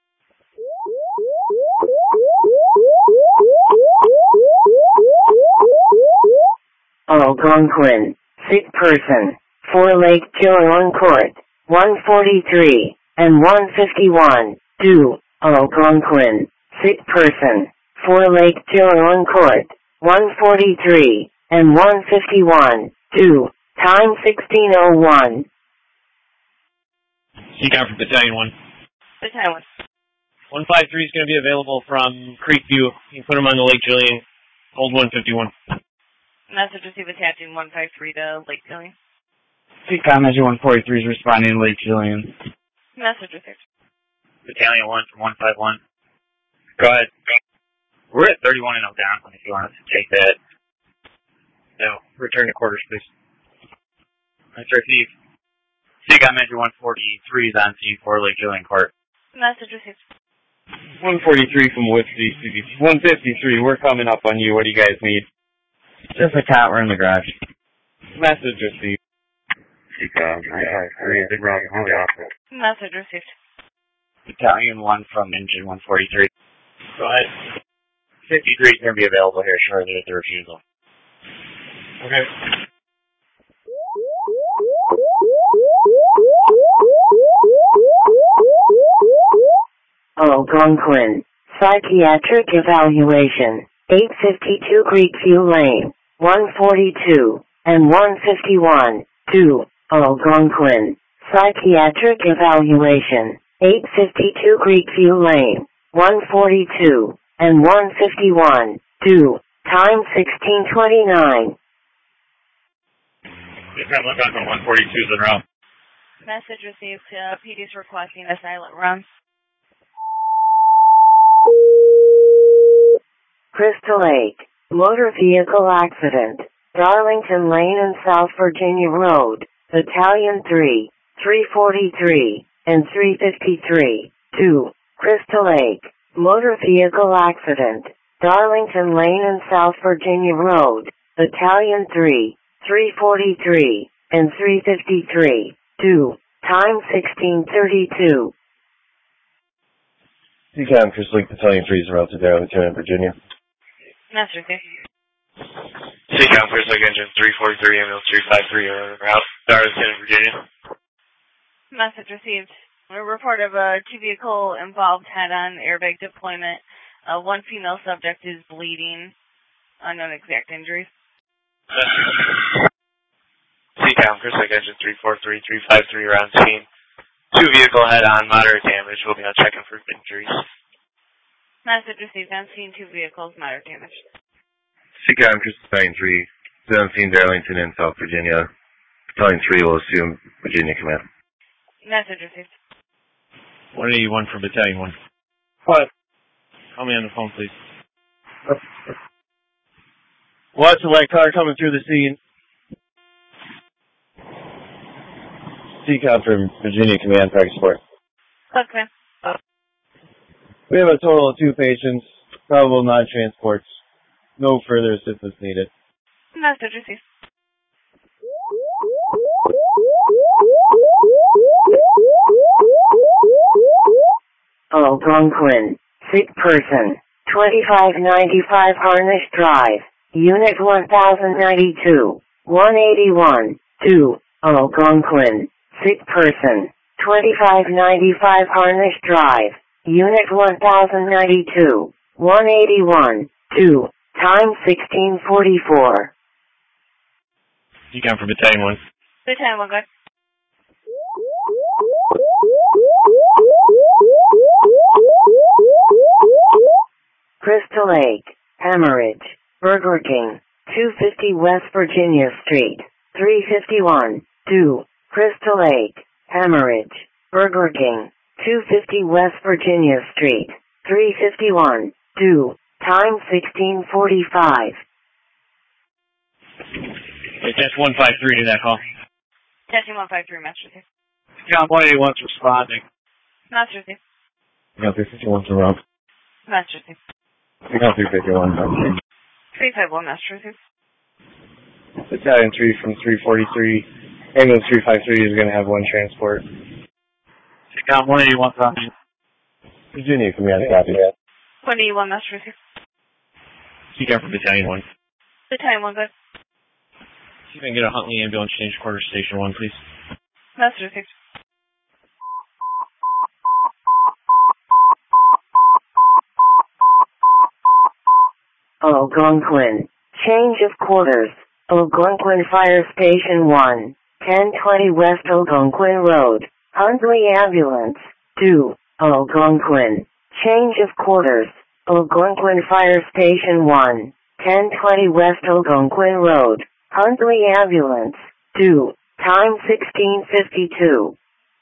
Algonquin, sick person, Four Lake Gilliland Court, one forty-three, and one fifty-one, two, Algonquin, sick person, Four Lake Gilliland Court, one forty-three, and one fifty-one, two, time sixteen oh one. Speak out for Battalion one. Battalion one. one five three is going to be available from Creekview. You can put them on the Lake Julian, hold one fifty-one. Message received attaching one five three to Lake Julian. Speak out Measure one forty-three is responding to Lake Julian. Message received. Battalion one from one five one. Go ahead. We're at thirty-one and Algonquin if you want us to take that. No, return to quarters, please. That's received. Speak out Measure one forty-three is on scene for Lake Julian Court. Message received. one forty-three from Whiskey City. one fifty-three, we're coming up on you. What do you guys need? Just a cat, we're in the garage. Message received. Speak out nine five three, big round, on the opposite. Message received. Battalion one from engine one forty-three. Go ahead. fifty-three is going to be available here shortly at the refusal. Okay. Algonquin. Psychiatric evaluation. eight fifty-two Creekview Lane. one forty-two and one fifty-one. two. Algonquin. Psychiatric evaluation. eight fifty-two Creekview Lane. one forty-two and one fifty-one. two. Time sixteen twenty-nine. one forty-two is en route. Message received. Uh, P D's requesting a silent run. Crystal Lake. Motor vehicle accident. Darlington Lane and South Virginia Road. Battalion three, three forty-three, and three fifty-three. two. Crystal Lake. Motor vehicle accident. Darlington Lane and South Virginia Road. Battalion three, three forty-three, and three fifty-three. two. Time sixteen thirty-two. C COM, Crystal Lake Battalion three is en route to Darlington, Virginia. Master six. C COM, Crystal Lake Engine three forty-three, ambulance three five three, en route, Darlington, Virginia. Message received. A report of a two-vehicle involved head-on airbag deployment. Uh, one female subject is bleeding. Unknown exact injuries. C COM, Crystal Lake Engine three four three, three five three, around scene. Two vehicle head-on, moderate damage. We'll be on checking for injuries. Message received. On scene, two vehicles, moderate damage. C COM, Crystal Battalion three, is on scene Darlington and South Virginia. Battalion three will assume Virginia command. Message received. one eighty-one from Battalion one. What? Call me on the phone, please. Watch the light car coming through the scene. C COM from Virginia Command, practice support. Okay. We have a total of two patients, probable non-transports. No further assistance needed. Message received. Algonquin. Sick person. twenty-five ninety-five Harnish Drive. Unit one thousand ninety-two. one eighty-one. two. Algonquin. Sick person. twenty-five ninety-five Harnish Drive. Unit one thousand ninety-two. one eighty-one. two. Time sixteen forty-four. You come from Battalion one. Battalion one, good. Crystal Lake. Hemorrhage. Burger King. two fifty West Virginia Street. three fifty-one. two. Crystal Lake. Hemorrhage. Burger King. two fifty West Virginia Street. three fifty-one. two. Time sixteen forty-five. Hey, test one five three to that call. Testing one five three, Master six. John one eighty-one's responding. Master six. C COM three fifty-one from Rob. Master six. C COM three fifty-one from three five one, Master six. Battalion three from three forty-three. Ambulance three five three is going to have one transport. C COM one eighty-one from Virginia Command, copy. one eighty-one, Master six. C COM from Battalion one. Battalion one, good. See if I can get a Huntley ambulance change quarter station one, please. Master six. Algonquin. Change of quarters. Algonquin Fire Station one. ten twenty West Algonquin Road. Huntley Ambulance. two. Algonquin. Change of quarters. Algonquin Fire Station one. ten twenty West Algonquin Road. Huntley Ambulance. two. Time sixteen fifty-two.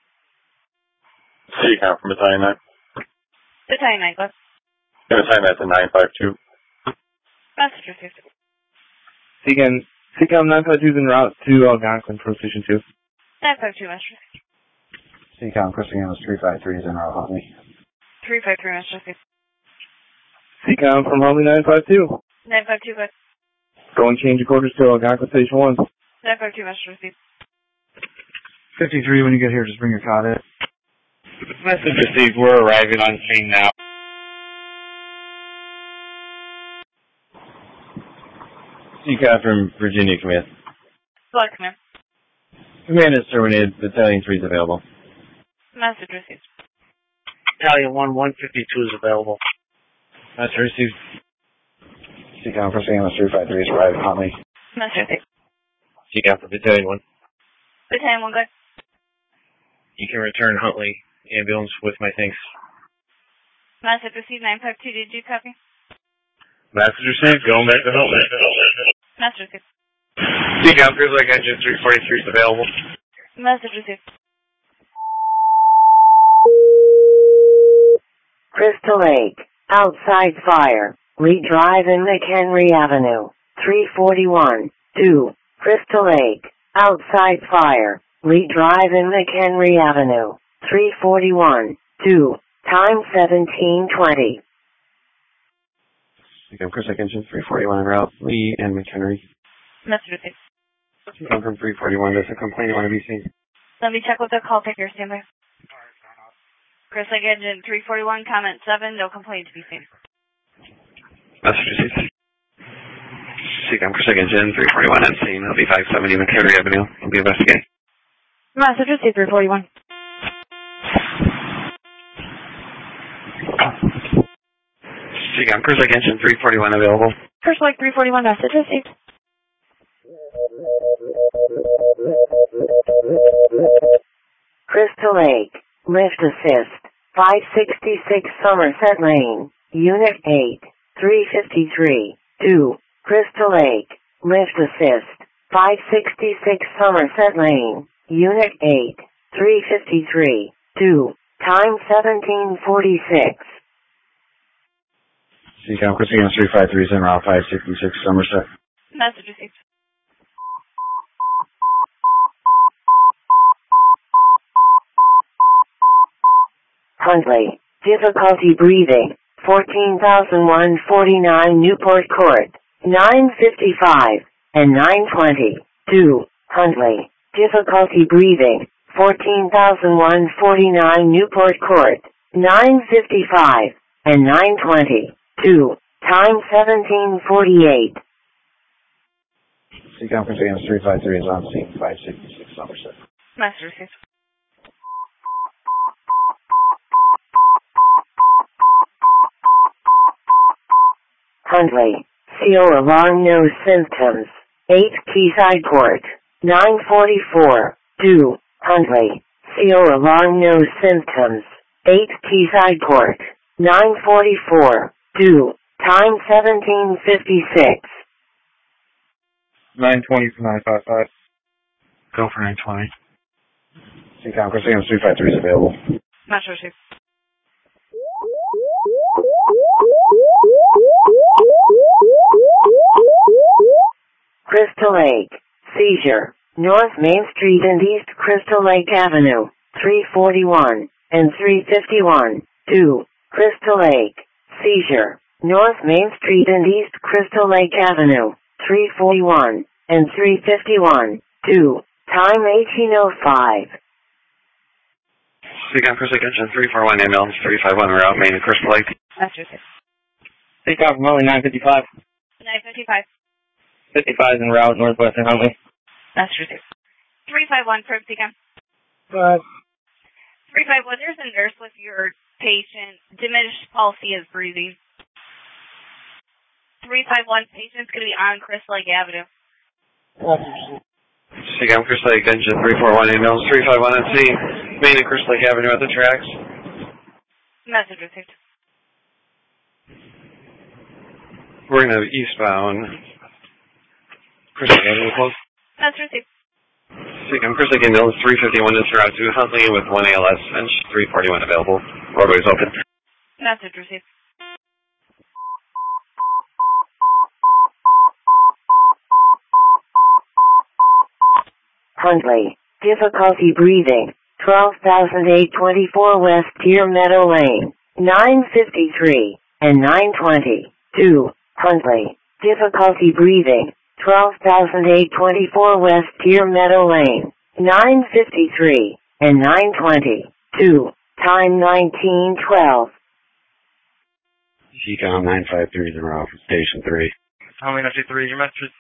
C COM from Battalion nine. Battalion nine, good. Gonna time that to nine five two. Master six. C COM, C COM nine five two is en route to Algonquin from Station two. nine five two, Master six. C COM, Crystal Ambulance three five three is en route, Huntley. three five three, Master six. C COM from Huntley nine five two. nine five two, good. Go and change your quarters to Algonquin Station one. nine five two, Master six. fifty-three, when you get here, just bring your cot in. Message received. We're arriving on scene now. C COM from Virginia Command. Blood command. Command is terminated. Battalion three is available. Message received. Battalion one, one fifty-two is available. That's received. C COM for Ambulance three five three is arrived at Huntley. Master six. C COM for Battalion one. Battalion one, good. You can return Huntley ambulance with my thanks. Message received nine five two, did you copy? Message received, going back to Huntley. Master six. C COM, Cruise Lake Engine three forty-three is available. Message received. Crystal Lake, outside fire, Lee Drive and McHenry Avenue, three forty-one, two, Crystal Lake, outside fire, Lee Drive and McHenry Avenue, three forty-one, two, time seventeen twenty. C COM Chris Lake Engine three forty-one en route, Lee and McHenry. Message received. C COM from three forty-one, does a complaint want to be seen? Let me check with the call taker, stand by. Chris Lake Engine three forty-one, comment seven, no complaint to be seen. Message received. C COM Chris Lake Engine three forty-one on scene, L B five seventy McHenry Avenue, will be investigating. Message received three forty-one. C COM Chris Lake Engine three forty-one available. Chris Lake three forty-one, message received. Crystal Lake, lift assist, five sixty-six Somerset Lane, Unit eight, three fifty-three, two, Crystal Lake, lift assist, five sixty-six Somerset Lane, Unit eight, three fifty-three, two, time seventeen forty-six. C COM Chris Lake Engine three five three is en route five sixty-six Somerset. Message received. Huntley, difficulty breathing, fourteen thousand one hundred forty-nine Newport Court, nine fifty-five and nine twenty, two, Huntley, difficulty breathing, fourteen thousand one hundred forty-nine Newport Court, nine fifty-five and nine twenty, two, time seventeen forty-eight. C COM Chris Lake Engine three five three is on scene, five sixty-six Somerset. Message received. Huntley, C O alarm no symptoms, eight Quayside Court, nine forty-four, two, Huntley, C O alarm no symptoms, eight Quayside Court, nine forty-four, two, time seventeen fifty-six. nine twenty for nine five five. Go for nine twenty. C COM Chris Lake Engine three five three is available. Message received. Crystal Lake, seizure, North Main Street and East Crystal Lake Avenue, three forty-one and three fifty-one, two, Crystal Lake, seizure, North Main Street and East Crystal Lake Avenue, three forty-one and three fifty-one, two, time eighteen oh five. C COM Chris Lake Engine three forty-one ambulance three five one route Main to Crystal Lake. Message received. C COM from Huntley nine fifty-five. nine fifty-five. fifty-five is en route northwestern Huntley. Message received. three five one, probe C COM. Five. three five one, there's a nurse with your patient. Diminished pulse is breathing. three five one, patient's going to be on Crystal Lake Avenue. C COM Crystal Lake Engine three forty-one ambulance three five one on scene, Main and Crystal Lake Avenue at the tracks. Message received. We're going to eastbound Crystal Lake Avenue close. Message received. C COM Crystal Lake ambulance three fifty-one is route to Huntley with one A L S and three forty-one available. Roadways open. Message received. Huntley, difficulty breathing, twelve thousand eight hundred twenty-four West Deer Meadow Lane, nine fifty-three and nine twenty, two, Huntley, difficulty breathing, twelve thousand eight hundred twenty-four West Deer Meadow Lane, nine fifty-three and nine twenty, two, time nineteen twelve. C COM nine five three is en route from Station three. Huntley nine fifty-three, your message.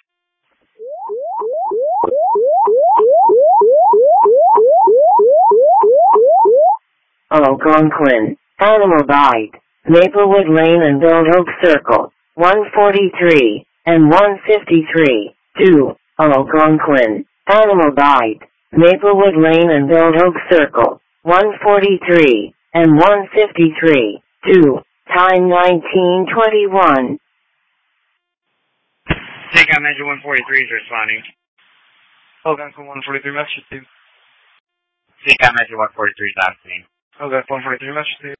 Algonquin, Animal died. Maplewood Lane and Build Oak Circle, one forty-three and one fifty-three. two. Algonquin. Animal died. Maplewood Lane and Build Oak Circle, one forty-three and one fifty-three. two. Time nineteen twenty-one. Take on engine one forty-three is responding. Algonquin one forty-three, message team. Take on engine one forty-three is on scene. Algonquin one forty-three, message team.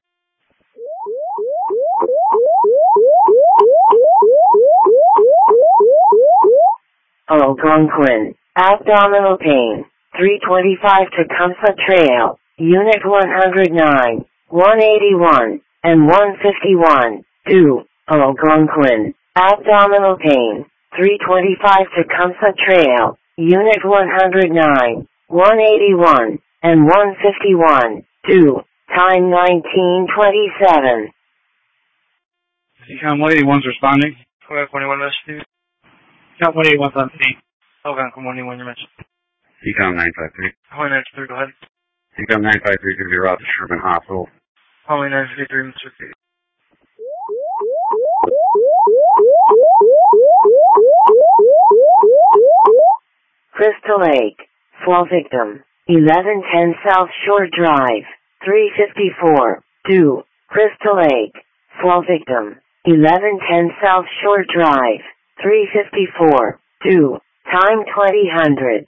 Algonquin. Abdominal pain. three twenty-five Tecumseh Trail. Unit one oh nine, one eighty-one, and one fifty-one. two. Algonquin. Abdominal pain. three twenty-five Tecumseh Trail. Unit one oh nine, one eighty-one, and one fifty-one. two. Time nineteen twenty-seven. Econ one eighty-one's responding. Algonquin one eighty-one, message team. Econ one eighty-one's on scene. Algonquin one eighty-one, your message. Econ nine five three. Holly nine fifty-three, go ahead. Econ nine five three going to be routed to Sherman Hospital. Holly nine fifty-three, Mister T. Crystal Lake. Fall victim. eleven ten South Shore Drive. three fifty-four. two. Crystal Lake. Fall victim. eleven ten South Shore Drive. three fifty-four. two. Time twenty hundred.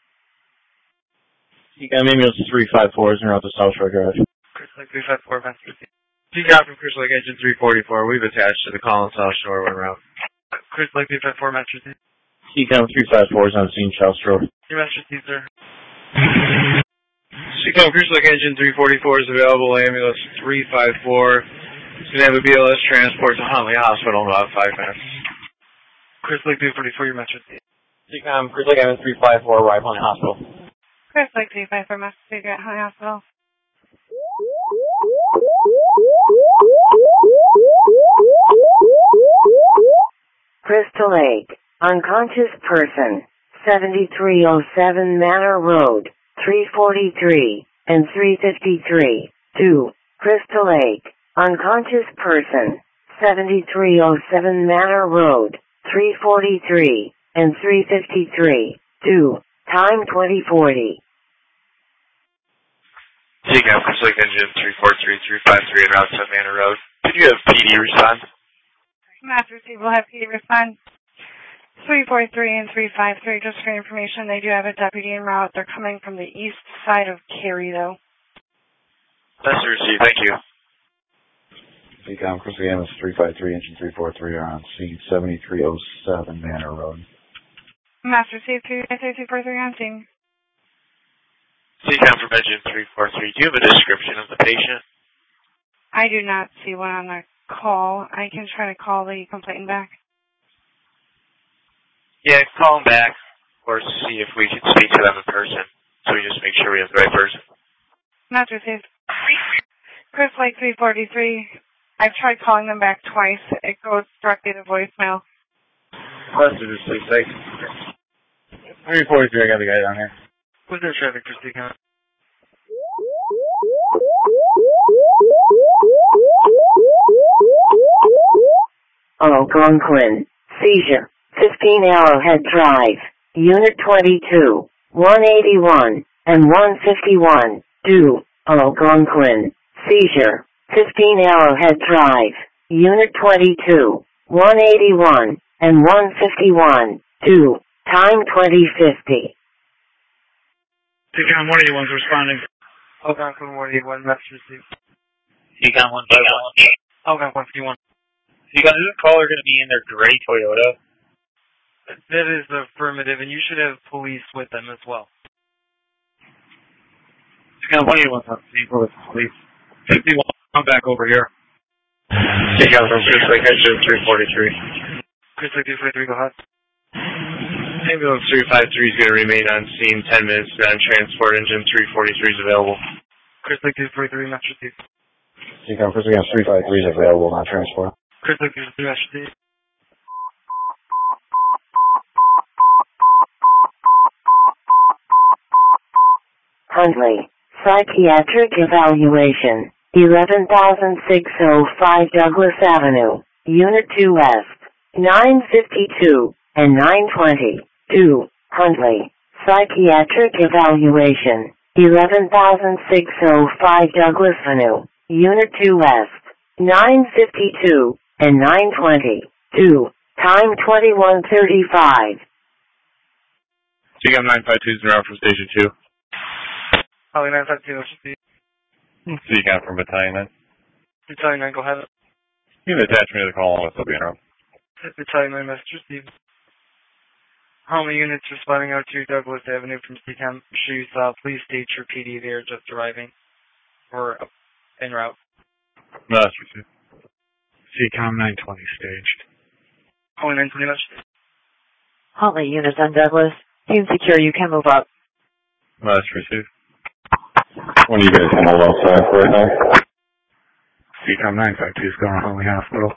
You got ambulance three five four is en route to South Shore Drive. Crystal Lake three five four, Master T. You got from Crystal Lake engine three forty-four. We've attached to the call on South Shore en route. Crystal Lake three five four, Master T. Econ three five four is on scene, South Shore. Your Master T, sir. Econ Crystal Lake engine three forty-four is available. Ambulance three five four. It's going to have a B L S transport to Huntley Hospital in about five minutes. Crystal Lake three forty-four, your Master T. Econ Crystal Lake ambulance three five four, arrive Huntley Hospital. Crystal Lake three five four, Master T, at Huntley Hospital. Crystal Lake. Unconscious person. seventy-three oh seven Manor Road. three forty-three and three fifty-three. two. Crystal Lake. Unconscious person. seventy-three oh seven Manor Road. three forty-three and three fifty-three. two. Time twenty forty. Econ Crystal Lake engine three four three, three five three en route to Manor Road. Did you have P D respond? Master T will have P D respond. three four three and three five three, just for information, they do have a deputy en route. They're coming from the east side of Cary, though. That's received, thank you. Econ Crystal Lake ambulance three five three, engine three four three are on scene, seventy-three oh seven Manor Road. Master T, three five three, three four three on scene. Econ from engine three four three, do you have a description of the patient? I do not see one on the call. I can try to call the complainant back. Yeah, call them back, or see if we can speak to them in person, so we just make sure we have the right person. Not received. Chris Lake three forty-three. I've tried calling them back twice. It goes directly to voicemail. Question is please take. three forty-three, I got the guy down here. What's their traffic, Christy? Algonquin. Seizure. fifteen Arrowhead Drive. Unit twenty-two. one eighty-one and one fifty-one. two. Algonquin. Seizure. fifteen Arrowhead Drive. Unit twenty-two. one eighty-one and one fifty-one. two. Time twenty fifty. Econ one eighty-one's responding. Algonquin one eighty-one, message received. Econ one fifty-one. Algonquin one fifty-one. Econ, is the caller going to be in their gray Toyota? That is affirmative, and you should have police with them as well. Econ one eighty-one's on scene for the police. fifty-one, come back over here. Econ from Crystal Lake engine three forty-three. Crystal Lake three forty-three, go ahead. Ambulance three five three is going to remain on scene ten minutes, then transport engine three forty-three is available. Crystal Lake three forty-three, message received. Econ Crystal Lake three five three is available on transport. Crystal Lake three forty-three, message received. Huntley. Psychiatric evaluation. eleven thousand six oh five Douglas Avenue, Unit two West, nine fifty-two and nine twenty-two, Huntley. Psychiatric evaluation, eleven thousand six oh five Douglas Avenue, Unit two West, nine fifty-two and nine twenty-two, time twenty-one thirty-five. C CAM nine five two is around from Station two. Holly nine five two, C CAM from Battalion nine. Battalion nine, go ahead. You can attach me to the call and I'll be around. Battalion nine, message received. How many units responding out to Douglas Avenue from C CAM? Sure you saw. Please state your P D there just arriving. Or en route. No, that's received. C CAM nine twenty staged. Holly nine twenty, message. Huntley units on Douglas. Team secure, you can move up. No, that's received. When you guys can hold outside for right now? C CAM nine five two is going to Huntley Hospital.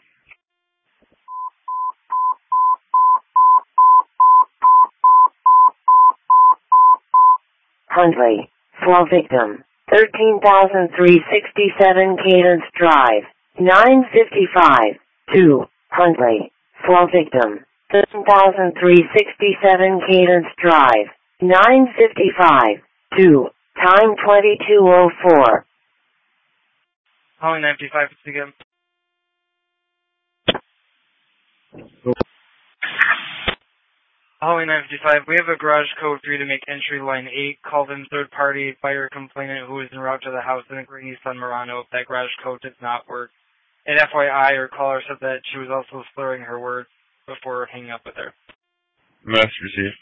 Huntley, fall victim, thirteen thousand three hundred sixty-seven Cadence Drive, nine fifty-five, two, Huntley, fall victim, thirteen thousand three hundred sixty-seven Cadence Drive, nine fifty-five, two, time twenty-two oh four. Holly nine fifty-five, again. Holly nine fifty-five, we have a garage code for you to make entry line eight. Call them third party buyer complainant who is en route to the house in the Green East on Murano if that garage code does not work. And F Y I, her caller said that she was also slurring her words before hanging up with her. Message received.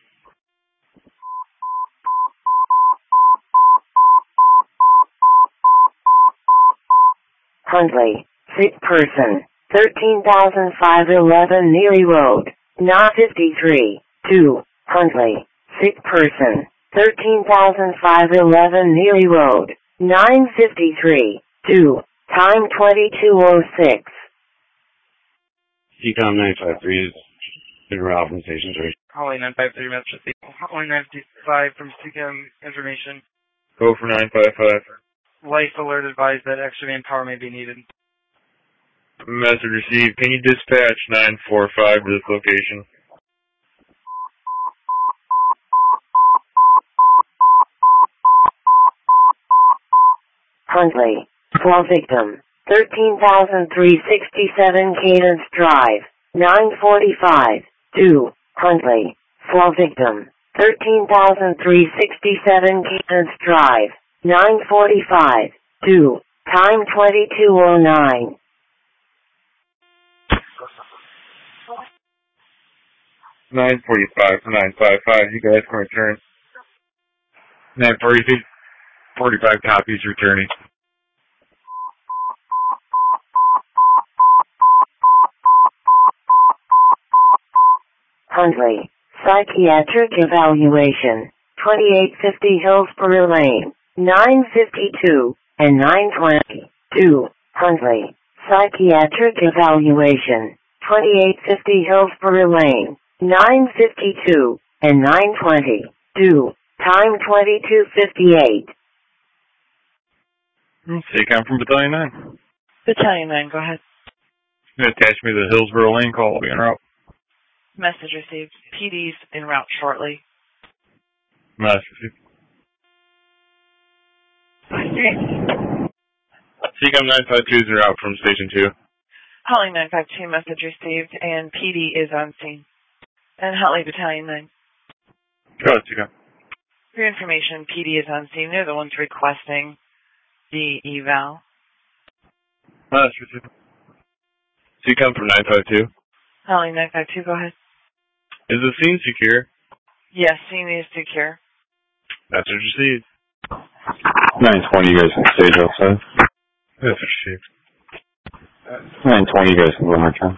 Huntley, sick person, thirteen thousand five hundred eleven Neary Road, nine fifty-three. two, Huntley, sick person, thirteen thousand five hundred eleven Neary Road, nine fifty-three. two, time twenty-two oh six. C CAM nine five three is in route from Station three. Holly nine five three, message received. Holly nine fifty-five from C CAM information. Go for nine five five. Life alert advised that extra manpower may be needed. Message received. Can you dispatch nine four five to this location? Huntley, fall victim, thirteen thousand three hundred sixty-seven Cadence Drive, nine forty-five, two, Huntley, fall victim, thirteen thousand three hundred sixty-seven Cadence Drive, nine forty-five, two, time twenty-two oh nine. nine forty-five for nine five five. You guys can return. nine forty-five copies returning. Huntley, psychiatric evaluation, twenty-eight fifty Hillsborough Lane, nine fifty-two and nine twenty-two. Huntley, psychiatric evaluation, twenty-eight fifty Hillsborough Lane, nine fifty-two and nine twenty-two. Time twenty-two fifty-eight. C CAM from Battalion nine. Battalion nine, go ahead. You can attach me to the Hillsborough Lane call. I'll be en route. Message received. P D's en route shortly. Message received. C CAM nine five two is en route from Station two. Holly nine five two, message received, and P D is on scene. And Huntley Battalion nine. Go ahead, C CAM. For your information, P D is on scene. They're the ones requesting the eval. Message received. C CAM from nine five two. Holly nine five two, go ahead. Is the scene secure? Yes, scene is secure. Message received. nine twenty, you guys can stage outside. Message received. nine twenty, you guys can go and return.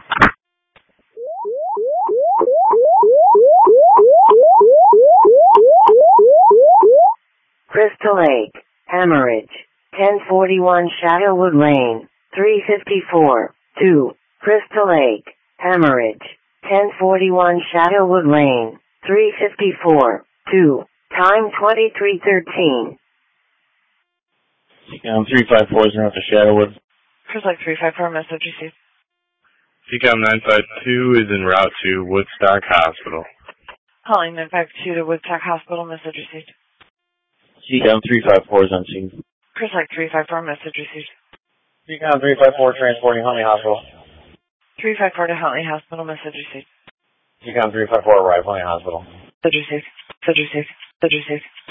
Crystal Lake, hemorrhage, ten forty-one Shadowwood Lane, three fifty-four, two, Crystal Lake, hemorrhage, ten forty-one Shadowwood Lane, three fifty-four, two, time twenty-three thirteen. Um, three five four is out to Shadowwood. Chris Lake three five four, message received. C COM nine five two is en route to Woodstock Hospital. Calling nine five two to Woodstock Hospital, message received. C COM three five four is on scene. Chris Lake three five four, message received. C COM three five four transporting Huntley Hospital. three five four to Huntley Hospital, message received. C COM three five four arrive Huntley Hospital. Message received. Message received. Message received.